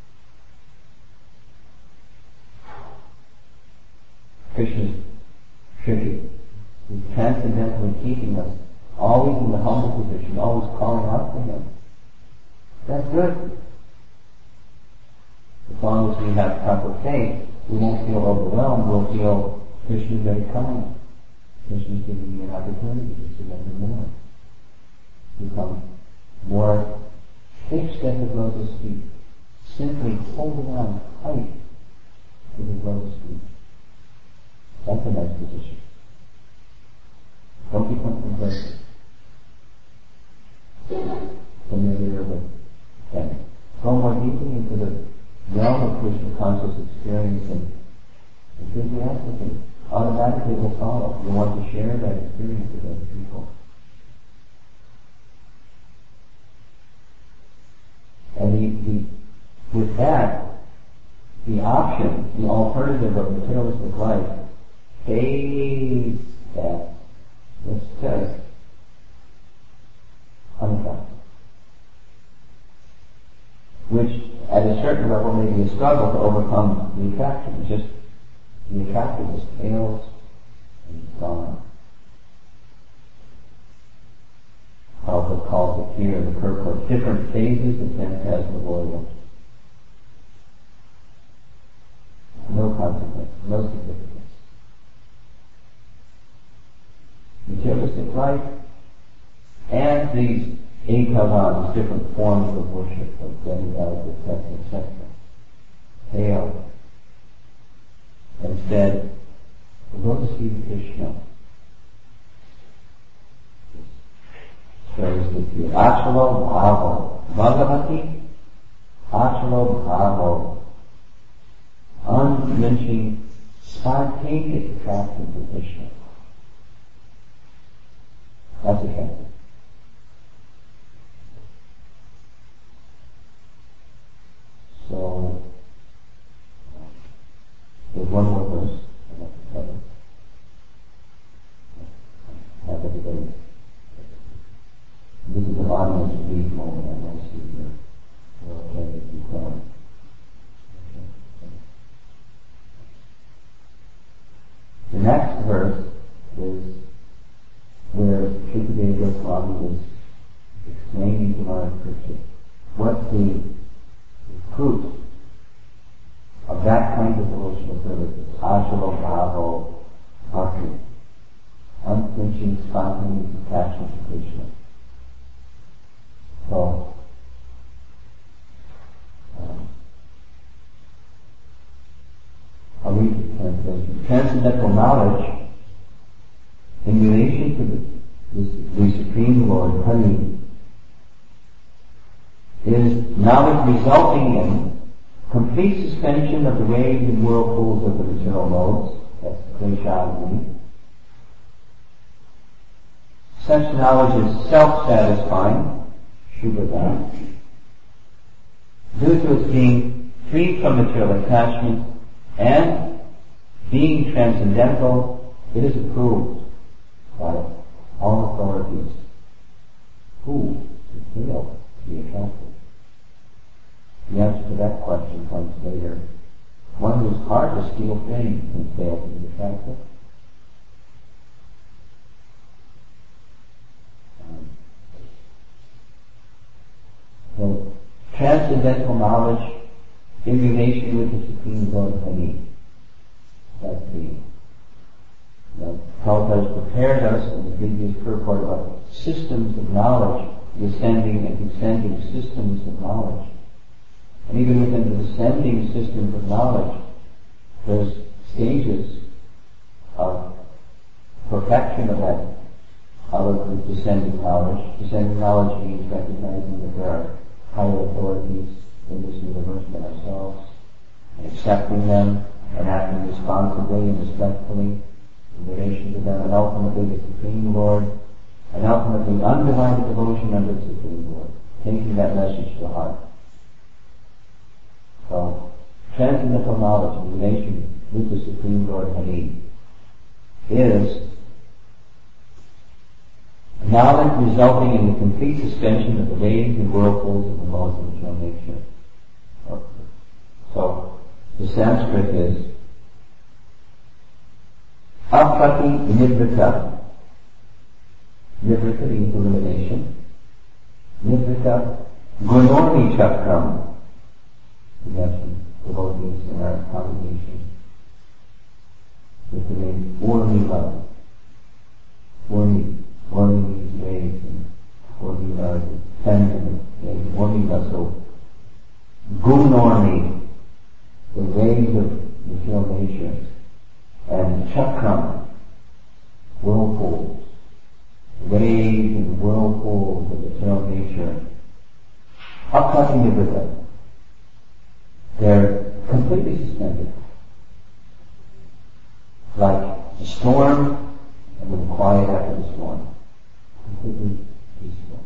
Speaker 1: Krishna's tricky. He's transcendentally keeping us always in the humble position, always calling out to Him. That's good. As long as we have proper faith, we won't feel overwhelmed. We'll feel Krishna is very kind. Krishna is giving me an opportunity to surrender more. Become more fixed at His lotus feet, simply holding on tight to His lotus feet. That's a nice position. Don't become complacent. Familiar with them. Go more deeply into the realm of Krishna conscious experience and enthusiastically, automatically will follow. You want to share that experience with other people. And the, the, with that, the option, the alternative of materialistic life fades fast. It's just unattractive. Which, at a certain level, may be a struggle to overcome the attraction. It's just the attractiveness fails and it's gone. Prabhupada calls it here in the purport different phases of phantasmagoria. No consequence, no significance. Materialistic life and these ekavans, different forms of worship, of demigods, et cetera, et cetera, fail. Instead, the lotus feet of Krishna shows this here. Achalo bhavo. Bhagavati, achalo bhavo. Unflinching, spontaneous attraction to Krishna. That's attractive. So, there's one more verse I'd like to cover. Have everybody. This is an audience read moment. I want to see if you're okay if you can. The next verse is where Shukadeva Goswami is explaining to Maharaj Krishna what the fruit of that kind of devotional service is. Achalo bhavo bhakti. Unflinching, spontaneous attachment to Krishna. So, um, I'll read the translation. Transcendental knowledge in relation to the, the, the Supreme Lord, Hari, is knowledge resulting in complete suspension of the waves and whirlpools of the material modes. That's Kleshagni. Such knowledge is self-satisfying, Shubhadha. Due to its being free from material attachment and being transcendental, it is approved by all authorities. Who to fail to be attracted? The answer to that question comes later. One whose heart is still fame can fail to be attractive. Um, so, transcendental knowledge in relation with the Supreme Lord Hari. That's the Now, Prabhupada has prepared us in the previous purport about systems of knowledge, the ascending and descending systems of knowledge. And even within the descending systems of knowledge, there's stages of perfection of that of the descending knowledge. Descending knowledge means recognizing that there are higher authorities in this universe than ourselves, and accepting them and acting responsibly and respectfully in relation to them, and ultimately the Supreme Lord and ultimately undivided devotion under the Supreme Lord, taking that message to heart. So, transcendental knowledge in relation with the Supreme Lord Hari is knowledge resulting in the complete suspension of the waves and whirlpools of the laws of eternal nature. So, the Sanskrit is Aprati Nivrita. Nivrita means elimination. Nivrita Gunorni Chakram. We have some devotees in our congregation with the name Urmila. Urmi. Urmi means waves, and Urmila is the feminine name. Urmila, so Gunorni, the waves of material nature, and Chakram, whirlpools, waves and whirlpools of material nature. Aprati Nivrita. They're completely suspended. Like a storm, and then quiet after the storm. Completely peaceful.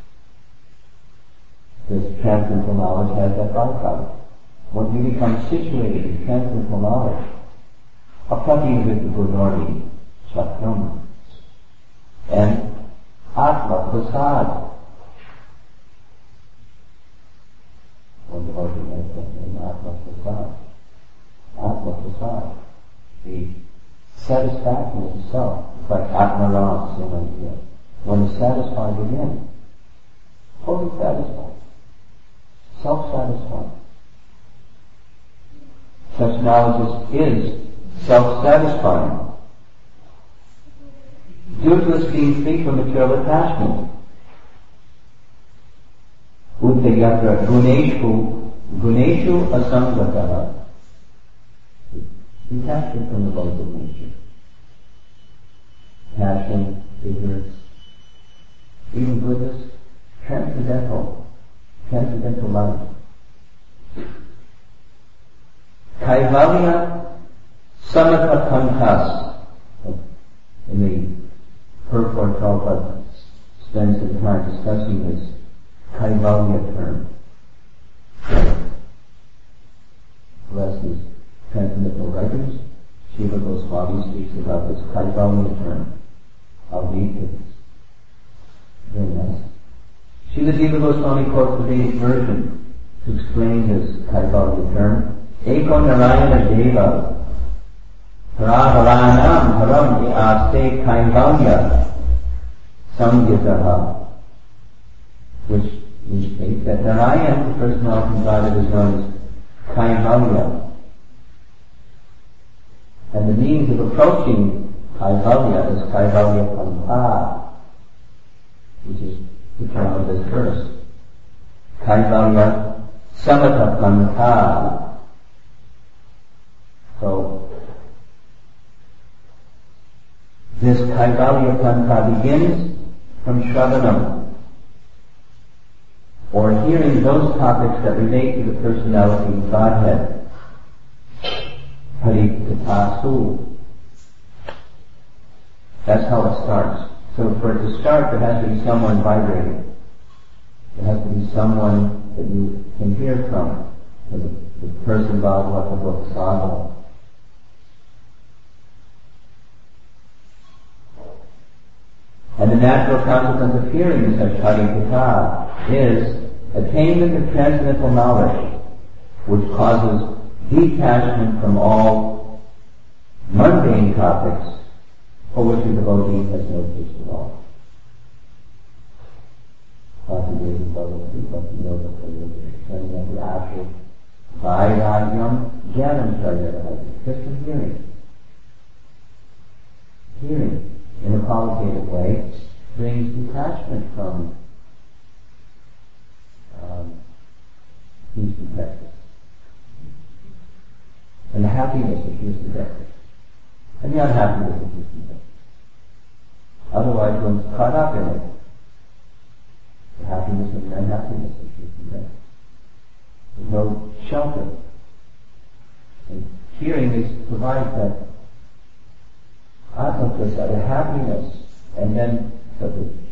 Speaker 1: This transcendental knowledge has that byproduct. When you become situated in transcendental knowledge, Aprati with the Gunorni Chakram, and Atma Prasad. One devotee has that name, Atma Prasad. Atma Prasad. The satisfaction of the self. It's like Atma Ram, same idea. One is satisfied within. Totally satisfied. Self-satisfied. Such knowledge is self-satisfying. Due to us being free from material attachment. Uddayatra guneshu, guneshu asangataha. Detachment from the laws of nature. Passion, ignorance, even Buddhist, transcendental, transcendental life. Kaivalya Samatha Kankas. In the purport, Prabhupada spends some time discussing this Kaivalya term. Bless these transcendental writers. Shiva Goswami speaks about this Kaivalya term. I'll read this. Very nice. Srila Jiva Goswami quotes the Vedic version to explain this Kaivalya term. Eko Narayana Deva Paravaranam Haram Aste Kaivalya Samgyataha, which indicates that Narayana, the personality of God, is known as Kaivalya. And the means of approaching Kaivalya is Kaivalya Pantha, which is the term of this verse. Kaivalya Samatha Pantha. So, this Kaivalya Pantha begins from Shravanam, or hearing those topics that relate to the personality of Godhead. Harikathasu. That's how it starts. So for it to start, there has to be someone vibrating. There has to be someone that you can hear from. The, the person Bhagavata book, Sadhu. And the natural consequence of hearing such Harikatha is attainment of transcendental knowledge, which causes detachment from all mundane topics for which the devotee has no taste at all. Just from hearing. Hearing, in a qualitative way, brings detachment from um, these defects. And the happiness of these defects. And the unhappiness of these defects. Otherwise one's caught up in it. The happiness and the unhappiness of these defects. There's no shelter. And hearing is provides that atma prasad, the happiness, and then so the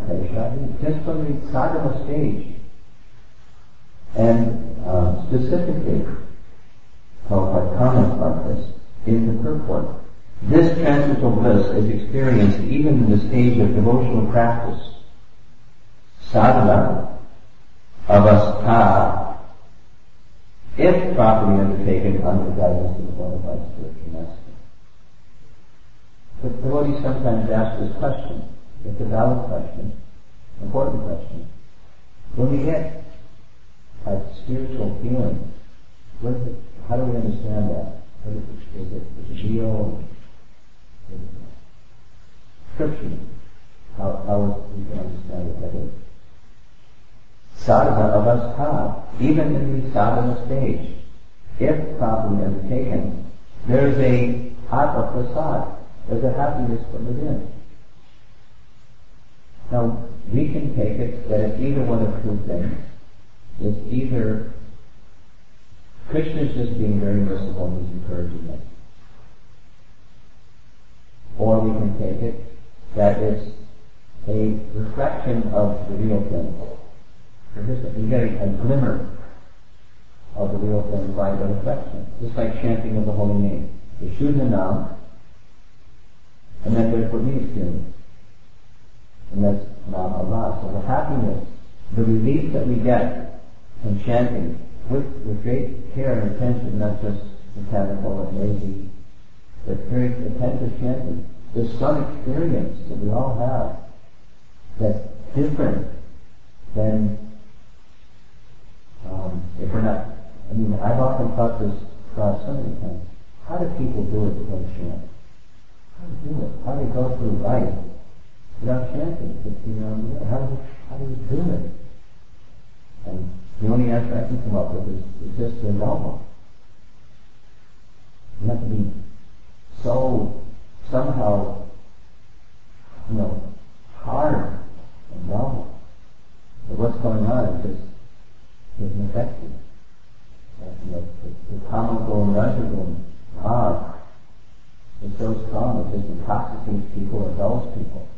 Speaker 1: Pratishtha, just from the sadhana stage. And uh, specifically, Prabhupada comments about this in the purport. This transcendental bliss is experienced even in the stage of devotional practice. Sadhana, avastha, if properly undertaken under the guidance of the bona fide spiritual master. But devotees sometimes ask this question. It's a valid question, important question. When we get a spiritual feeling, what is it, how do we understand that? What is it? Is it, is it real? Is it scripture? How, how we can understand what that is? Sadhana avastha, even in the sadhana stage, if properly undertaken, there is a atma prasad, there's a happiness from within. Now, we can take it that it's either one of two things. It's either Krishna's just being very merciful and he's encouraging us. Or we can take it that it's a reflection of the real thing. You get a glimmer of the real thing by the reflection. Just like chanting of the holy name. The Shuddha Nam, and then there's what we experience. And that's Nam Allah. So the happiness, the relief that we get from chanting with, with great care and attention, not just mechanical and lazy, but very attentive chanting. There's some experience that we all have that's different than um, if we're not. I mean, I've often thought this across so many times. How do people do it without chanting? How do they do it? How do they go through life without chanting? fifteen rounds a day? How do, how do you do it? And the only answer I can come up with is, is just the novel. You have to be so somehow, you know, hard and novel. But what's going on is just isn't effective. Uh, you know, the, the comical and logical ah is so strong it just intoxicates people or dulls people.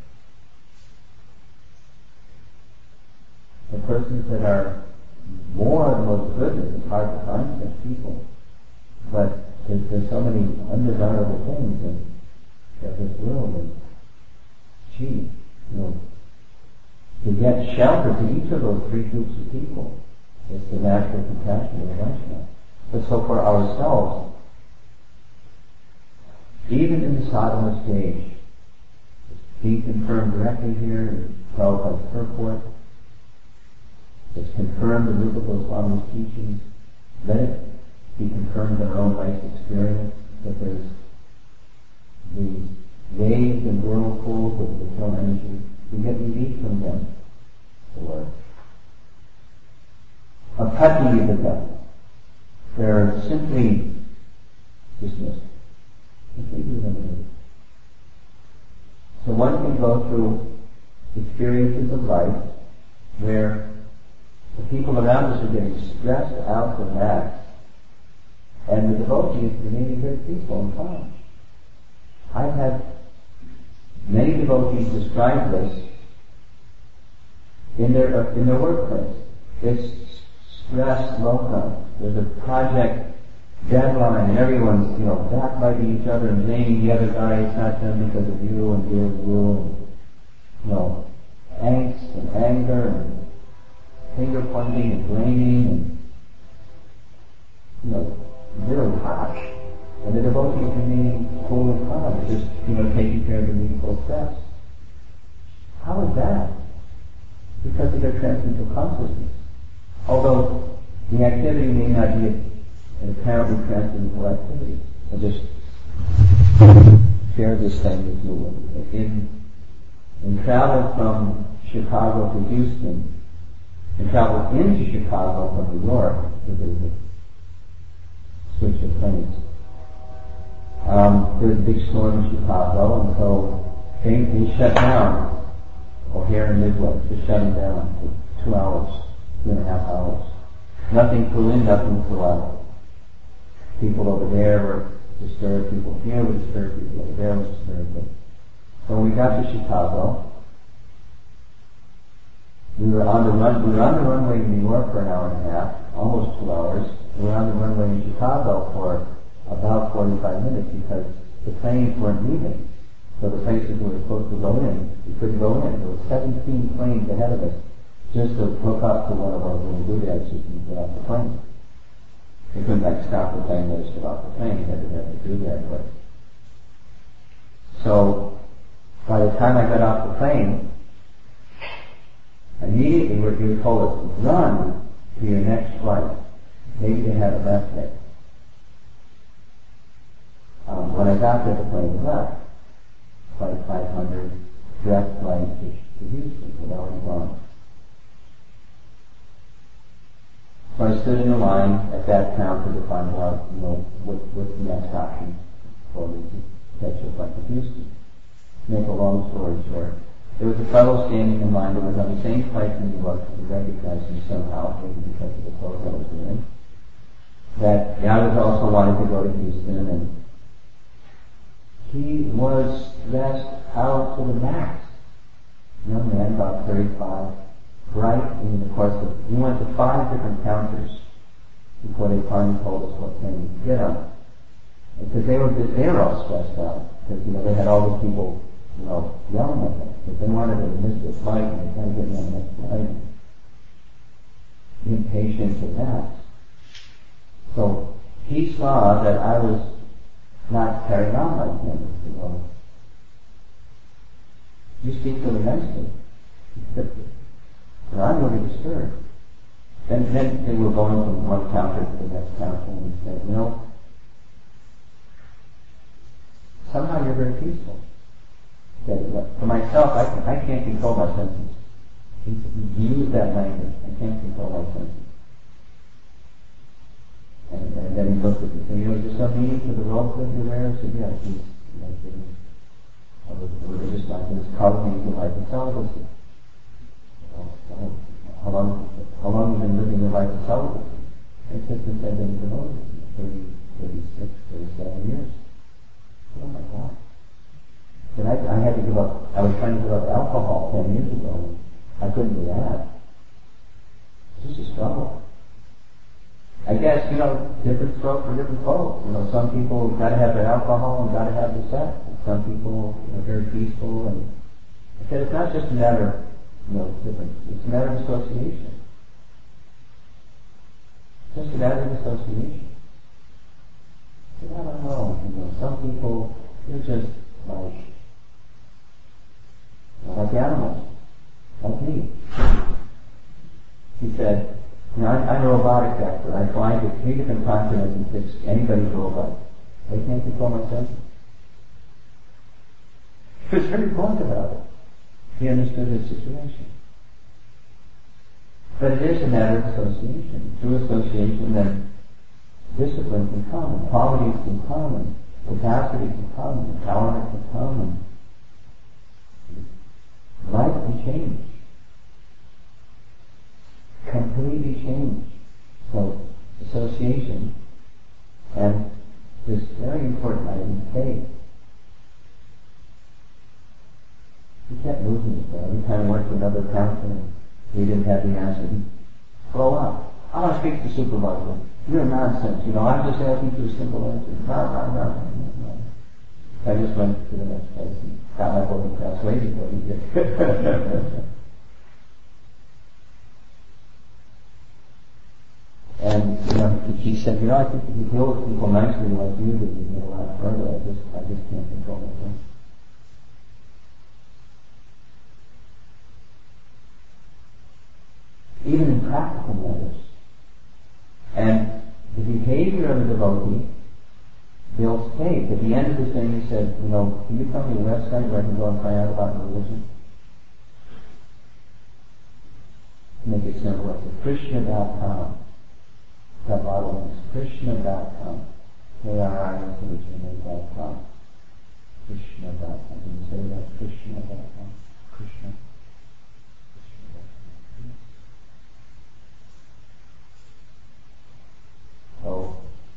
Speaker 1: The persons that are more the most goodness, it's hard to find such people. But there's, there's so many undesirable things in that this world is cheap. You know, to get shelter to each of those three groups of people is the natural compassion of the Vaishnava. But so for ourselves, even in the sadhana stage, being confirmed directly here in Prabhupada's purport, it's confirmed in Rupa Goswami's teachings, let it be confirmed in our own life experience that there's these waves and whirlpools of the eternal energy. We get relief from them. Or apatiyavita. They're simply dismissed. Completely eliminated. So one can go through experiences of life where the people around us are getting stressed out to max, and the devotee is remaining very peaceful and calm. I've had many devotees describe this in their in their workplace. It's stress loka. There's a project deadline, and everyone's you know backbiting each other and blaming the other guy. It's not done because of you and you and you, and you know angst and anger and finger pointing and blaming and you know very harsh. And the devotee is remaining cool and calm, just you know taking care of the needful steps. How is that? Because of their transcendental consciousness. Although the activity may not be an apparently transcendental activity. I'll just share this thing with you. In, in travel from Chicago to Houston, in travel into Chicago from New York, because there's a switch of planes, um, there was a big storm in Chicago, and so they, they shut down O'Hare and Midway, just shutting down for two hours, two and a half hours. Nothing flew in, nothing flew out. People over there were disturbed, people here were disturbed, people over there were disturbed. So when we got to Chicago, We were on the run. We were on the runway in New York for an hour and a half, almost two hours. We were on the runway in Chicago for about forty-five minutes because the planes weren't leaving. So the places we were supposed to go in, we couldn't go in. There were seventeen planes ahead of us just to hook up to one of our little doodad systems and get off the plane. They couldn't like stop the plane, let us get off the plane. They had to have the doodad way. So by the time I got off the plane, immediately we were told us, run to your next flight. Maybe they had a left there. Um, when I got there, the plane left. Flight five hundred, direct flight to, to Houston, had already gone. So I stood in the line at that counter to find out, you know, what, what's the next option for me to catch a flight to Houston. To make a long story short, there was a fellow standing in line that was on the same flight from New York, who recognized me somehow, maybe because of the clothes I was wearing, that the others also wanted to go to Houston, and he was dressed out to the max. Young man, about thirty-five, bright, and of course, we went to five different counters before they finally told us what plane to get on. Because they were, they were all stressed out, because, you know, they had all these people, you know, yelling at them. If they wanted to miss the flight and they tried to get me on the next flight, impatient to that. So he saw that I was not carrying on like him. You know, you speak really nicely. And I'm really disturbed. Then, then they were going from one counter to the next counter, and he said, you know, somehow you're very peaceful. He said, for myself, I, can, I can't control my senses. He, he used that language. I can't control my senses. And, and then he looked at me and said, you know, is there some meaning to the robes that you wear? I said, yes, he's, you know, giving a religious life, and it's covering the life of celibacy. How long, how long have you been living your life of celibacy? I said, since I've been devoted, thirty, thirty-six, thirty-seven years. Oh my God. And I, I had to give up, I was trying to give up alcohol ten years ago. I couldn't do that. It's just a struggle. I guess, you know, different stroke for different folks. You know, some people got to have their alcohol and got to have the sex. And some people are very peaceful. And I said, it's not just a matter of, you know, different. It's a matter of association. It's just a matter of association. I said, I don't know. You know, some people, they're just like, like animals, like me. He said, you know, I, I'm a robotics expert. I fly to three different continents and fix anybody's robot. I can't control my senses. He was very blunt about it. He understood his situation. But it is a matter of association. Through association, then discipline can come, qualities can come, and capacity can come, and empowerment can come, and life can change. Completely change. So, association, and this very important item, faith. He kept losing it there. Every time I went to another counselor, he didn't have the answer. He'd blow up. I want to speak to the supervisor. You're nonsense. You know, I'm just asking for a simple answer. No, no, no, no. I just went to the next place and got my boarding pass way before he did. And, you know, he said, you know, I think if you deal with people nicely like you, that you get a lot further. I just, I just can't control myself. Even in practical matters. And the behavior of the devotee builds faith. At the end of this thing, he said, you know, can you tell me a website where I can go and find out about religion? To make it simple, it's krishna dot com. That model is krishna dot com. K R I S H N A dot com. krishna dot com. Can you say that? krishna dot com. Krishna. So,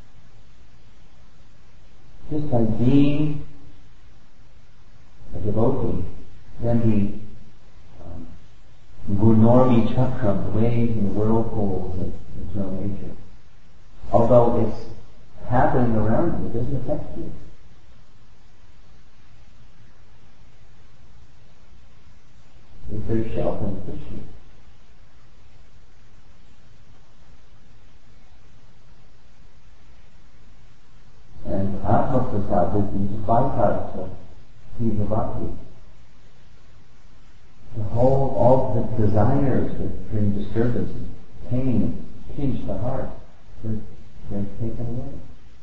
Speaker 1: just by being a devotee, then the um, Guru normie chakram waves in the whirlpools of eternal nature. Although it's happening around you, it doesn't affect you. If there's shelter and cushion. And Atma Prasad is a byproduct of Jiva Bhakti. The whole, all the desires that bring disturbance and pain and pinch the heart, they're, they're taken away.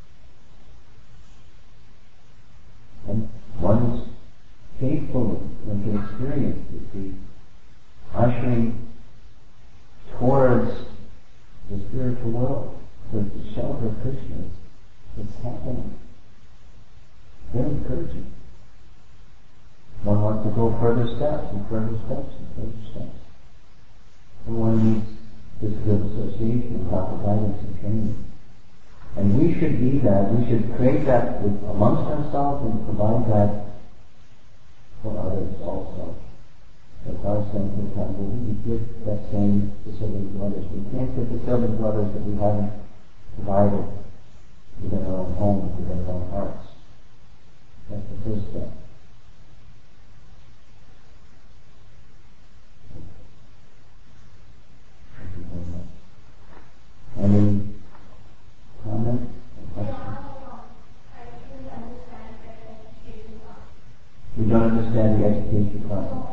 Speaker 1: And one is faithful and can experience it, the ushering towards the spiritual world, towards the shelter of Krishna. It's happening. Very encouraging. One wants to go further steps and further steps and further steps. And one needs this good association and proper guidance and training. And we should be that, we should create that with, amongst ourselves and provide that for others also. As our Saint Temple, we give that same facility to others. We can't give facility to others that we haven't provided within our own homes, within our own hearts. That's the first step. Thank you very much. Any comments or questions? We don't understand the education process.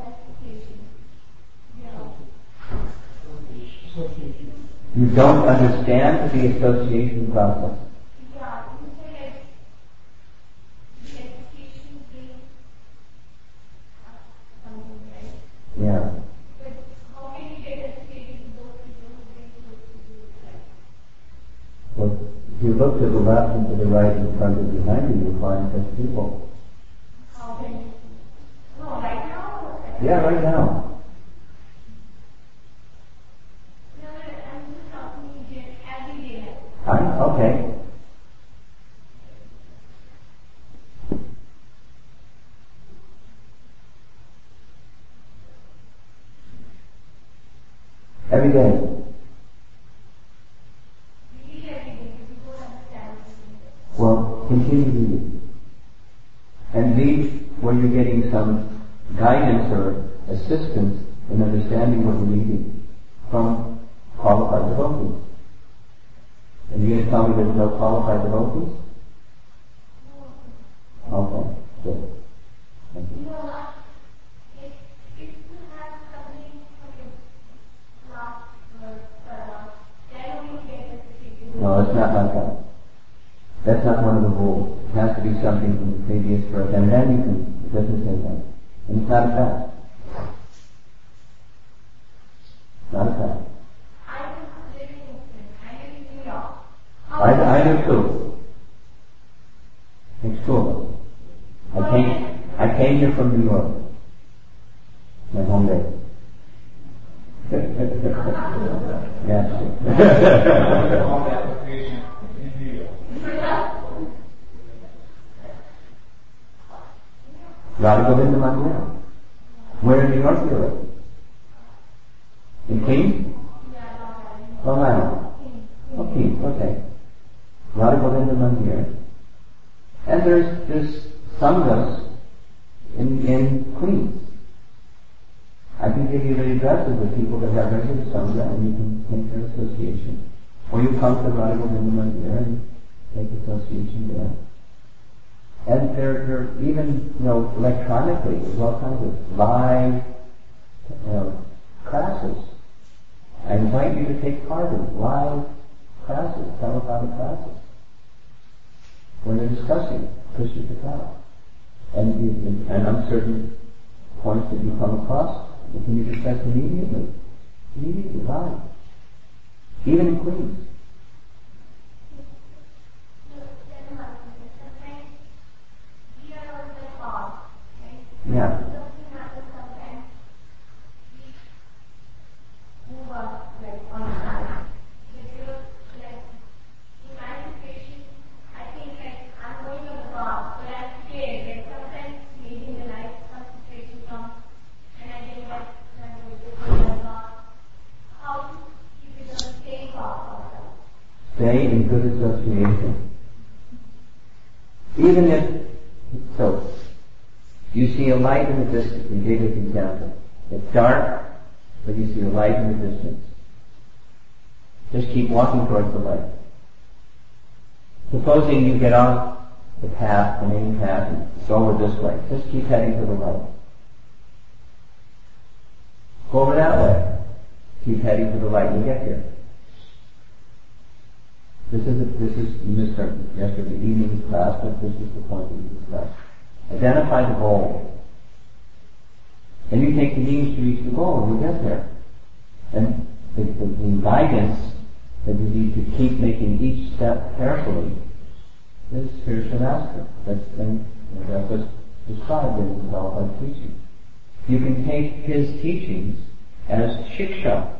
Speaker 1: You don't understand the association process. Yeah.
Speaker 2: But how can you get educated with those people who think to do it?
Speaker 1: Well, if you look to the left and to the right, in front and behind you, you'll find such people.
Speaker 2: How can you? No, right now?
Speaker 1: Yeah, right now.
Speaker 2: No, I'm just talking every day.
Speaker 1: I'm, okay. Every day. Well, continue reading. And read where you're getting some guidance or assistance in understanding what you're reading from qualified devotees. And you're going to tell me there's no qualified devotees? Okay, good. Thank you. No, it's not like that. That's not one of the rules. It has to be something from the previous verse. And then you can, it doesn't say that. And it's not a fact. Not a fact.
Speaker 2: I was living in I live in New York.
Speaker 1: I, I do too. It's cool. I came, I came here from New York. My home base. Yes. Radha Govinda Mandir. Where in New York do you live? In Queens? Long Island. Oh, Queens, okay. Radha Govinda Mandir. And there's, there's sanghas in, in Queens. I can give you the addresses of people that have regular sangha and you can take their association. Or you come to Radha Govinda Mandir and take association there. And they're, they're even, you know, electronically, there's all kinds of live, you know, classes. I invite you to take part in live classes, Theravada classes, where they're discussing Krishna Katha. And, you, and on certain points that you come across, you can be discussed immediately. Immediately, live. Even in Queens. Yeah. stay in good association. Even if, so, you see a light in the distance, we gave this example. It's dark, but you see a light in the distance. Just keep walking towards the light. Supposing you get off the path, the main path, and go over this way. Just keep heading to the light. Go over that way. Keep heading to the light. You'll get here. This is a, this is you missed our yesterday evening's class, but this is the point that we discussed. Identify the goal. And you take the means to reach the goal, and you'll get there. And the, the, the guidance that you need to keep making each step carefully is spiritual master. That's, and that's what's described in the Prabhupada teaching. You can take his teachings as shiksha.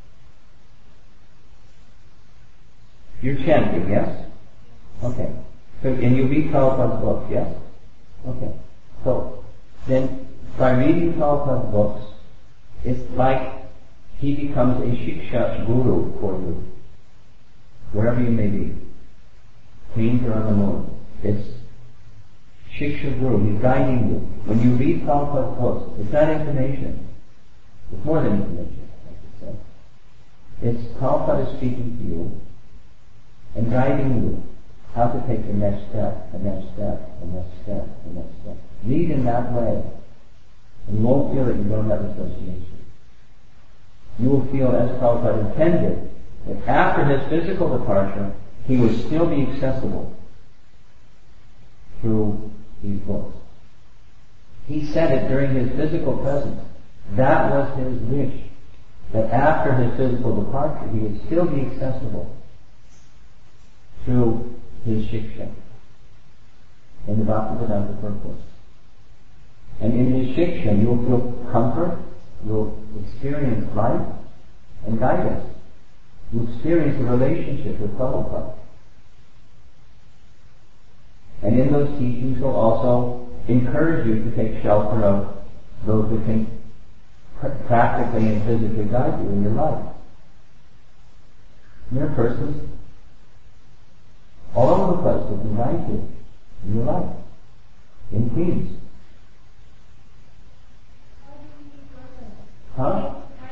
Speaker 1: You're chanting, yes? Okay. So, and you read Prabhupada's books, yes? Okay. So, then, by reading Prabhupada's books, it's like he becomes a shiksha guru for you. Wherever you may be. Queens or on the moon. It's shiksha guru. He's guiding you. When you read Prabhupada's books, it's not information. It's more than information, I should say. It's Prabhupada speaking to you and guiding you how to take the next step, the next step, the next step, the next step. Read in that way. And you won't feel that you don't have association. You will feel as Prabhupada intended that after his physical departure, he would still be accessible through these books. He said it during his physical presence. That was his wish. That after his physical departure, he would still be accessible through his shiksha in the Bhaktivedanta purpose. And in his shiksha, you will feel comfort, you will experience life and guidance. You experience a relationship with Prabhupada. And in those teachings will also encourage you to take shelter of those who can pr- practically and physically guide you in your life. There are persons all over the place who can guide you in your life, in Queens. Huh?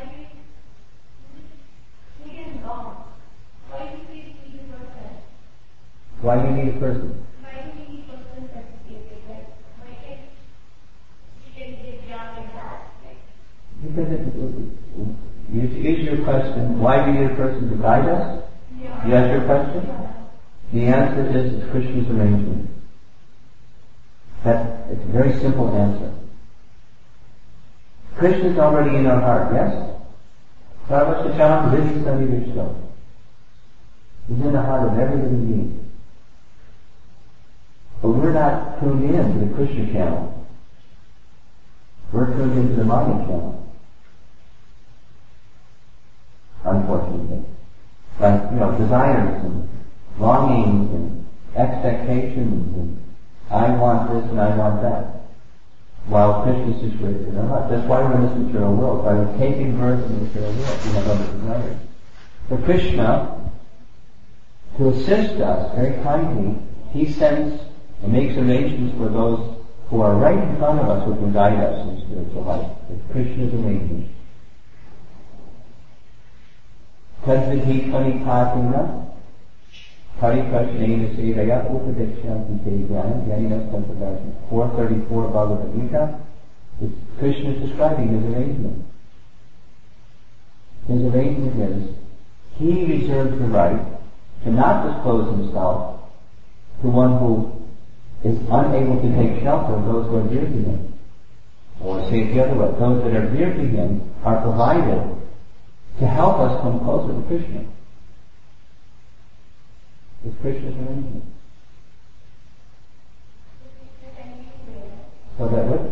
Speaker 1: Why do you need a person?
Speaker 2: Why do you need a person certificate? Like, why can't you can get a job like that?
Speaker 1: Because it, it, it, is your question, why do you need a person to guide us?
Speaker 2: Yeah.
Speaker 1: Is that your question?
Speaker 2: Yeah.
Speaker 1: The answer is it's Krishna's arrangement. That, it's a very simple answer. Krishna's already in our heart, yes? Sarvasacham Hriday Savivishto. He's in the heart of every living being. But we're not tuned in to the Krishna channel. We're tuned into the Maya channel. Unfortunately. Like, you know, desires and longings and expectations and I want this and I want that. While Krishna is situated in our heart. That's why we're in this material world. By we're taking birth in the material world, we have other desires. For Krishna, to assist us very kindly, he sends and makes arrangements for those who are right in front of us who can guide us in spiritual life. It's Krishna's arrangement. Tadvidhi Kanipatina Pariprashnena Sevaya Upadikshyanti Tejnana Yaninas Tantadarshana. four thirty-four Bhagavad Gita. It's Krishna describing his arrangement. His arrangement is, he reserves the right to not disclose himself to one who is unable to take shelter of those who are dear to him. Or say it the other way, those that are dear to him are provided to help us come closer to Krishna. It's Krishna's arrangement. So that what?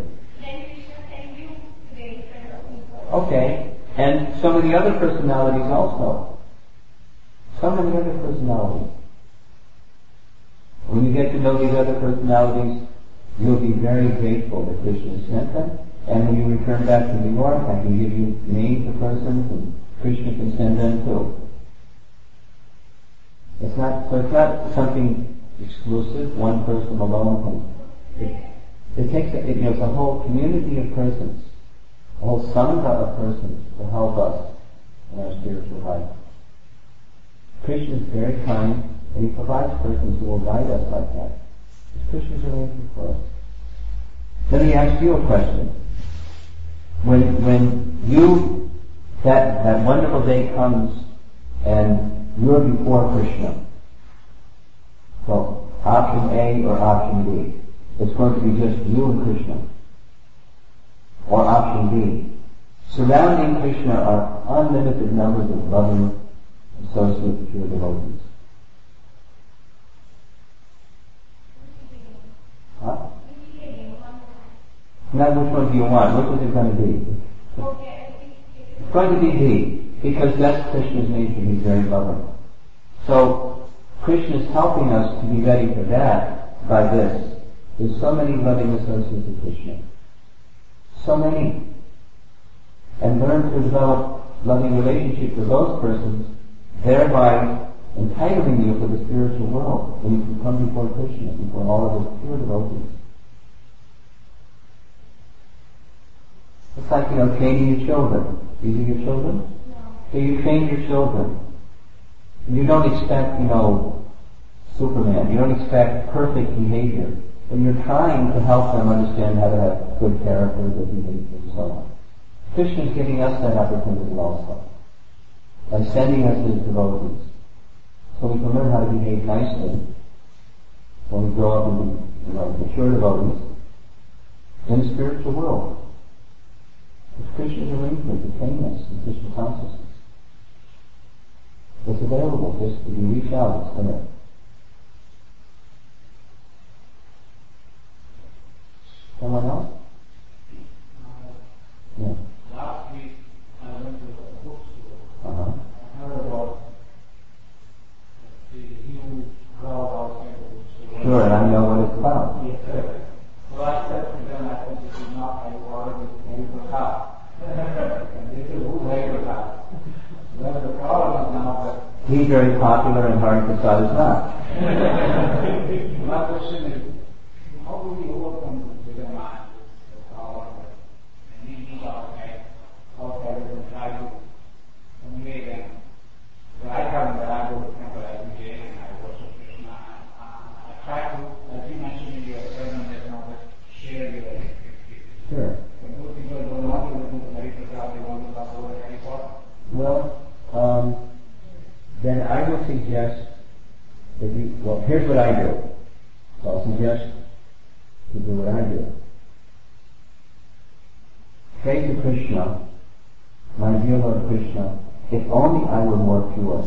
Speaker 1: Okay. And some of the other personalities also. Some of the other personalities. When you get to know these other personalities, you'll be very grateful that Krishna sent them. And when you return back to New York, I can give you names of persons and Krishna can send them too. It's not, so it's not something exclusive, one person alone can. It, it takes, a, it, you know, it's a whole community of persons, a whole sangha of persons to help us in our spiritual life. Krishna is very kind, and he provides persons who will guide us like that. Krishna's arranging for us. Let me ask you a question. When when you that that wonderful day comes and you're before Krishna, so option A or option B, it's going to be just you and Krishna. Or option B, surrounding Krishna are unlimited numbers of loving associates, pure devotees. Huh? Now, which one do you want? Which is it going to be? It's going to be B, because that's Krishna's nature. He's very loving. So, Krishna is helping us to be ready for that by this. There's so many loving associates of Krishna. So many. And learn to develop loving relationships with those persons, thereby entitling you for the spiritual world, when you can come before Krishna, before all of his pure devotees. It's like, you know, training your children. You do your children? No. So you train your children. And you don't expect, you know, Superman. You don't expect perfect behavior. When you're trying to help them understand how to have good character, good behavior, and so on. Krishna is giving us that opportunity also, by sending us his devotees. So we can learn how to behave nicely when we grow up and be, you know, mature devotees in the spiritual world. It's Krishna's arrangement to train us in Krishna consciousness. It's available just if you reach out, it's there. Someone else? Yeah.
Speaker 3: Last week I went to a bookstore.
Speaker 1: Uh-huh.
Speaker 3: I heard about the huge crowd outside the bookstore.
Speaker 1: Sure, and I know what it's about.
Speaker 3: Yes, sir. So I said to them, I said, this is not my order, this is Hari's car. And they said, who's Hari's car? Well, the problem is now that
Speaker 1: He's very popular and Hari Prasad is not.
Speaker 3: my question is, how do we overcome this with the mind, this power, and these outside, outside and try to convey them? So I come that I go to temple every day and I worship Krishna. I try to, as you mentioned in your sermon, that now share your experience.
Speaker 1: Sure.
Speaker 3: But most people don't want to listen to Hari Prasad, they want to talk about Hari Prasad.
Speaker 1: Well, um, then I would suggest that you, well, here's what I do. So I'll suggest to do what I do. Say to Krishna, my dear Lord Krishna, if only I were more pure.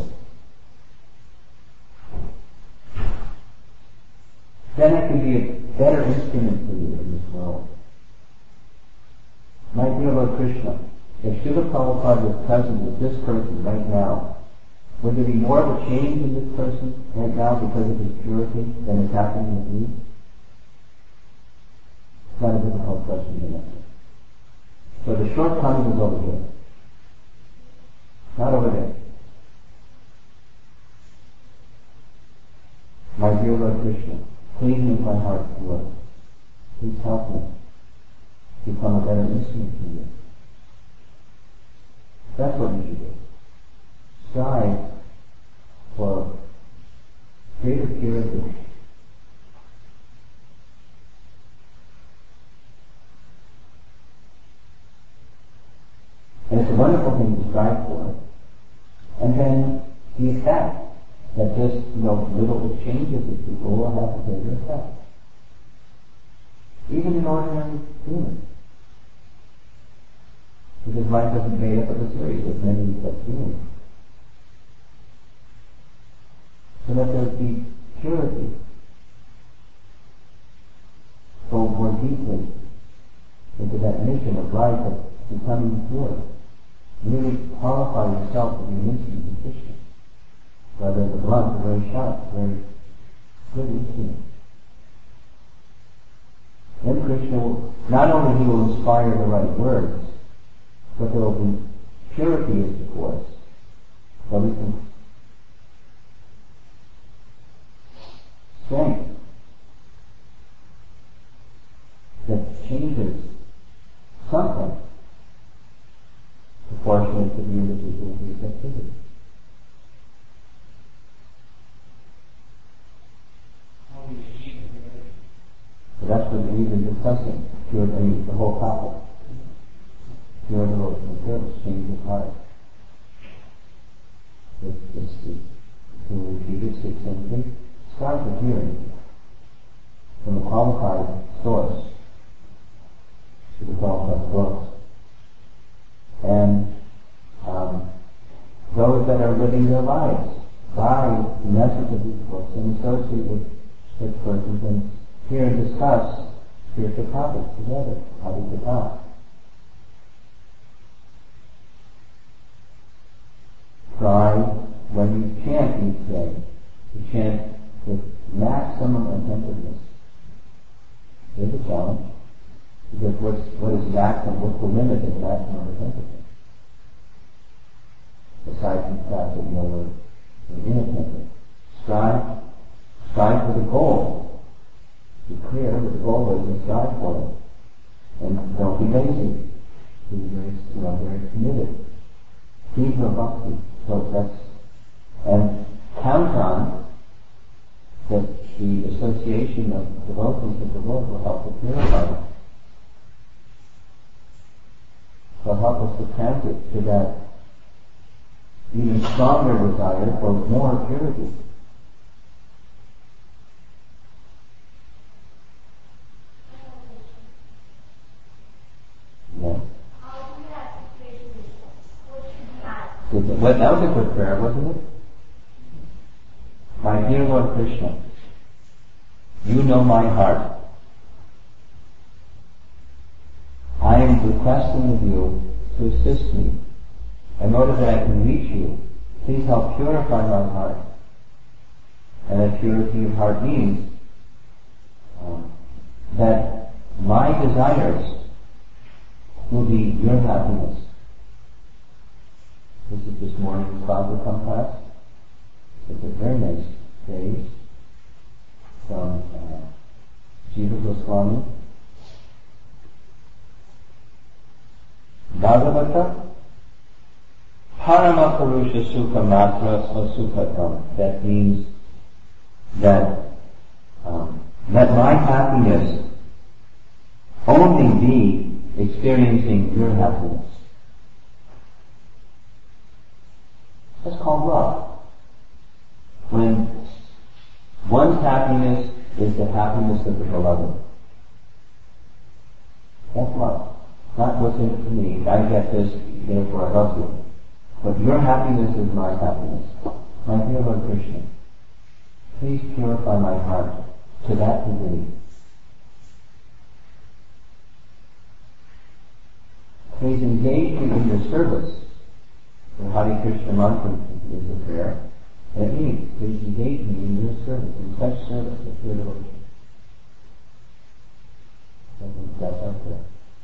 Speaker 1: Then I could be a better instrument for you in this world. My dear Lord Krishna, if Srila Prabhupada was present with this person right now, would there be more of a change in this person right now because of his purity than is happening with me? It's not a difficult question to answer. So the shortcoming is over here. Not over there. My dear Lord Krishna, please make my heart pure. Please help me become a better instrument for you. That's what you should do. Strive for greater purity. And it's a wonderful thing to strive for. And then the effect that just, you know, little exchanges with people will have a greater effect. Even in ordinary humans. Because life isn't made up of a series of many such beings. So that there be purity. Go more deeply into that mission of life of becoming pure. Really qualify yourself to be an instrument of Krishna. Whether the blunt or very sharp, very good instrument. Then Krishna will, not only he will inspire the right words, but there will be purity as the force. So we can proportionate to the individual receptivity. So that's what we've been discussing. Pure, I mean, the whole topic. Pure devotional service, change of heart. It's, it's, it's, to repeat it six and eight. Start with hearing from a qualified source to the qualified source. And um, those that are living their lives by the message of these books and associate with such persons and hear and discuss spiritual topics together, how to get out. Try, when you chant each day, to chant with maximum attentiveness. There's a challenge, because what's, what is maximum, what's the limit of maximum attentiveness? Aside from the fact that you know we're, we're inattentive. Strive, strive for the goal. Be clear what the goal is and strive for it. And don't be lazy. Be very, you know, very committed. Keep your bhakti. So that's, and count on that the association of devotees with the Lord will help to purify us. Will help us to transit to that even stronger desire for more purity. Yeah. Well, that was a good prayer, wasn't it? My dear Lord Krishna, you know my heart. I am requesting of you to assist me in order that I can reach you. Please help purify my heart. And that purity of heart means um, that my desires will be your happiness. This is this morning's Bhagavatam class. It's a very nice phrase from uh, Jiva Goswami. Bhagavata Parama Purusha Sukha Matra Sukhatam. That means that um, let my happiness only be experiencing your happiness. That's called love. When one's happiness is the happiness of the beloved. That's love. Not what's in it for me. I get this, therefore I love you. But your happiness is my happiness. My dear Lord Krishna, please purify my heart to that degree. Please engage me in your service. The Hare Krishna mantra is a prayer. That means, please engage me in your service, in such service of pure devotion. I think that's our prayer.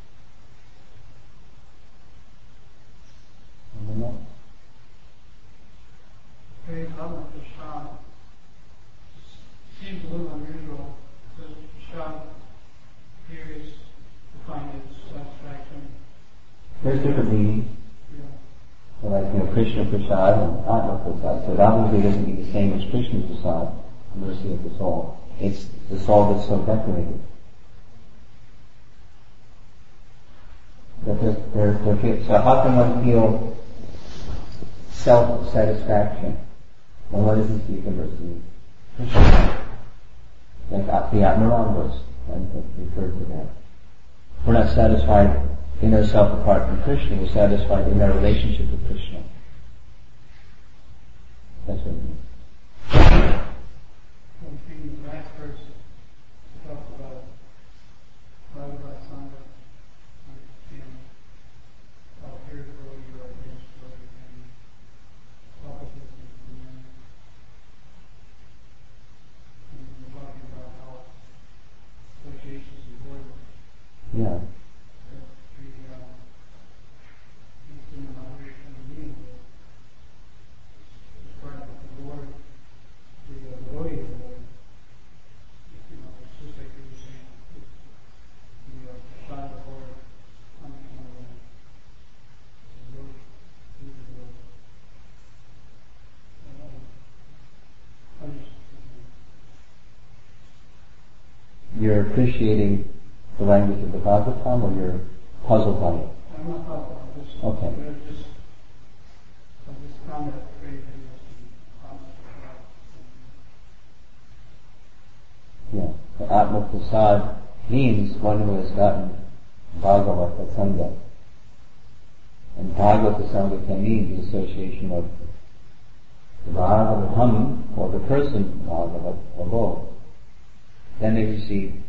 Speaker 1: And the next.
Speaker 4: Very common for Shad. Seems a little unusual because Shad appears to find its satisfaction.
Speaker 1: There's different meanings. So like, you know, Krishna Prasad and Atma Prasad. So that obviously doesn't mean the same as Krishna Prasad, the mercy of the soul. It's the soul that's so decorated. That they're, they're, they're, so how can one feel self-satisfaction? Well, what does he speak of mercy mean? Krishna. Like the Atmarambas, I referred to that. We're not satisfied in ourselves apart from Krishna, we're satisfied in our relationship with Krishna. That's what it means.
Speaker 4: One thing in the last verse talks about Bhagavad Sangha, understand how pure you are against brother and selfishness and men. And we're talking about how associations is important.
Speaker 1: Yeah. you're appreciating the language of the Bhagavatam, or you're puzzled by it?
Speaker 4: I'm not talking about this.
Speaker 1: Okay.
Speaker 4: But just, I just found that very interesting.
Speaker 1: Yeah. The Atma Prasad means one who has gotten Bhagavata Sangha. And Bhagavata Sangha can mean the association of the Bhagavatam, or the person Bhagavat, or both. Then they receive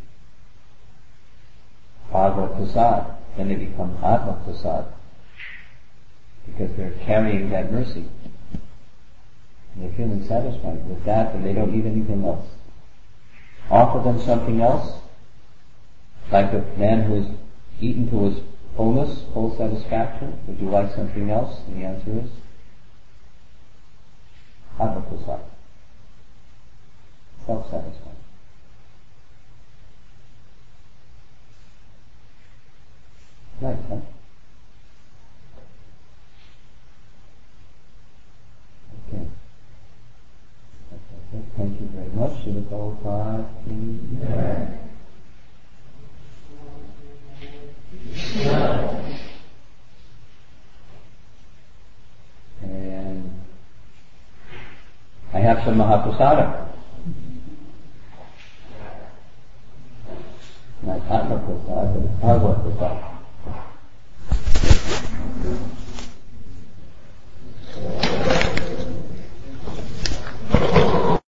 Speaker 1: Bhagavad Prasad. Then they become Atma Prasad. Because they're carrying that mercy. And they're feeling satisfied with that, and they don't need anything else. Offer them something else, like the man who has eaten to his fullness, full satisfaction. Would you like something else? And the answer is Atma Prasad. Self-satisfied. Nice, huh? Okay. Okay. Thank you very much. Srila Prabhupada. And I have some Mahaprasada.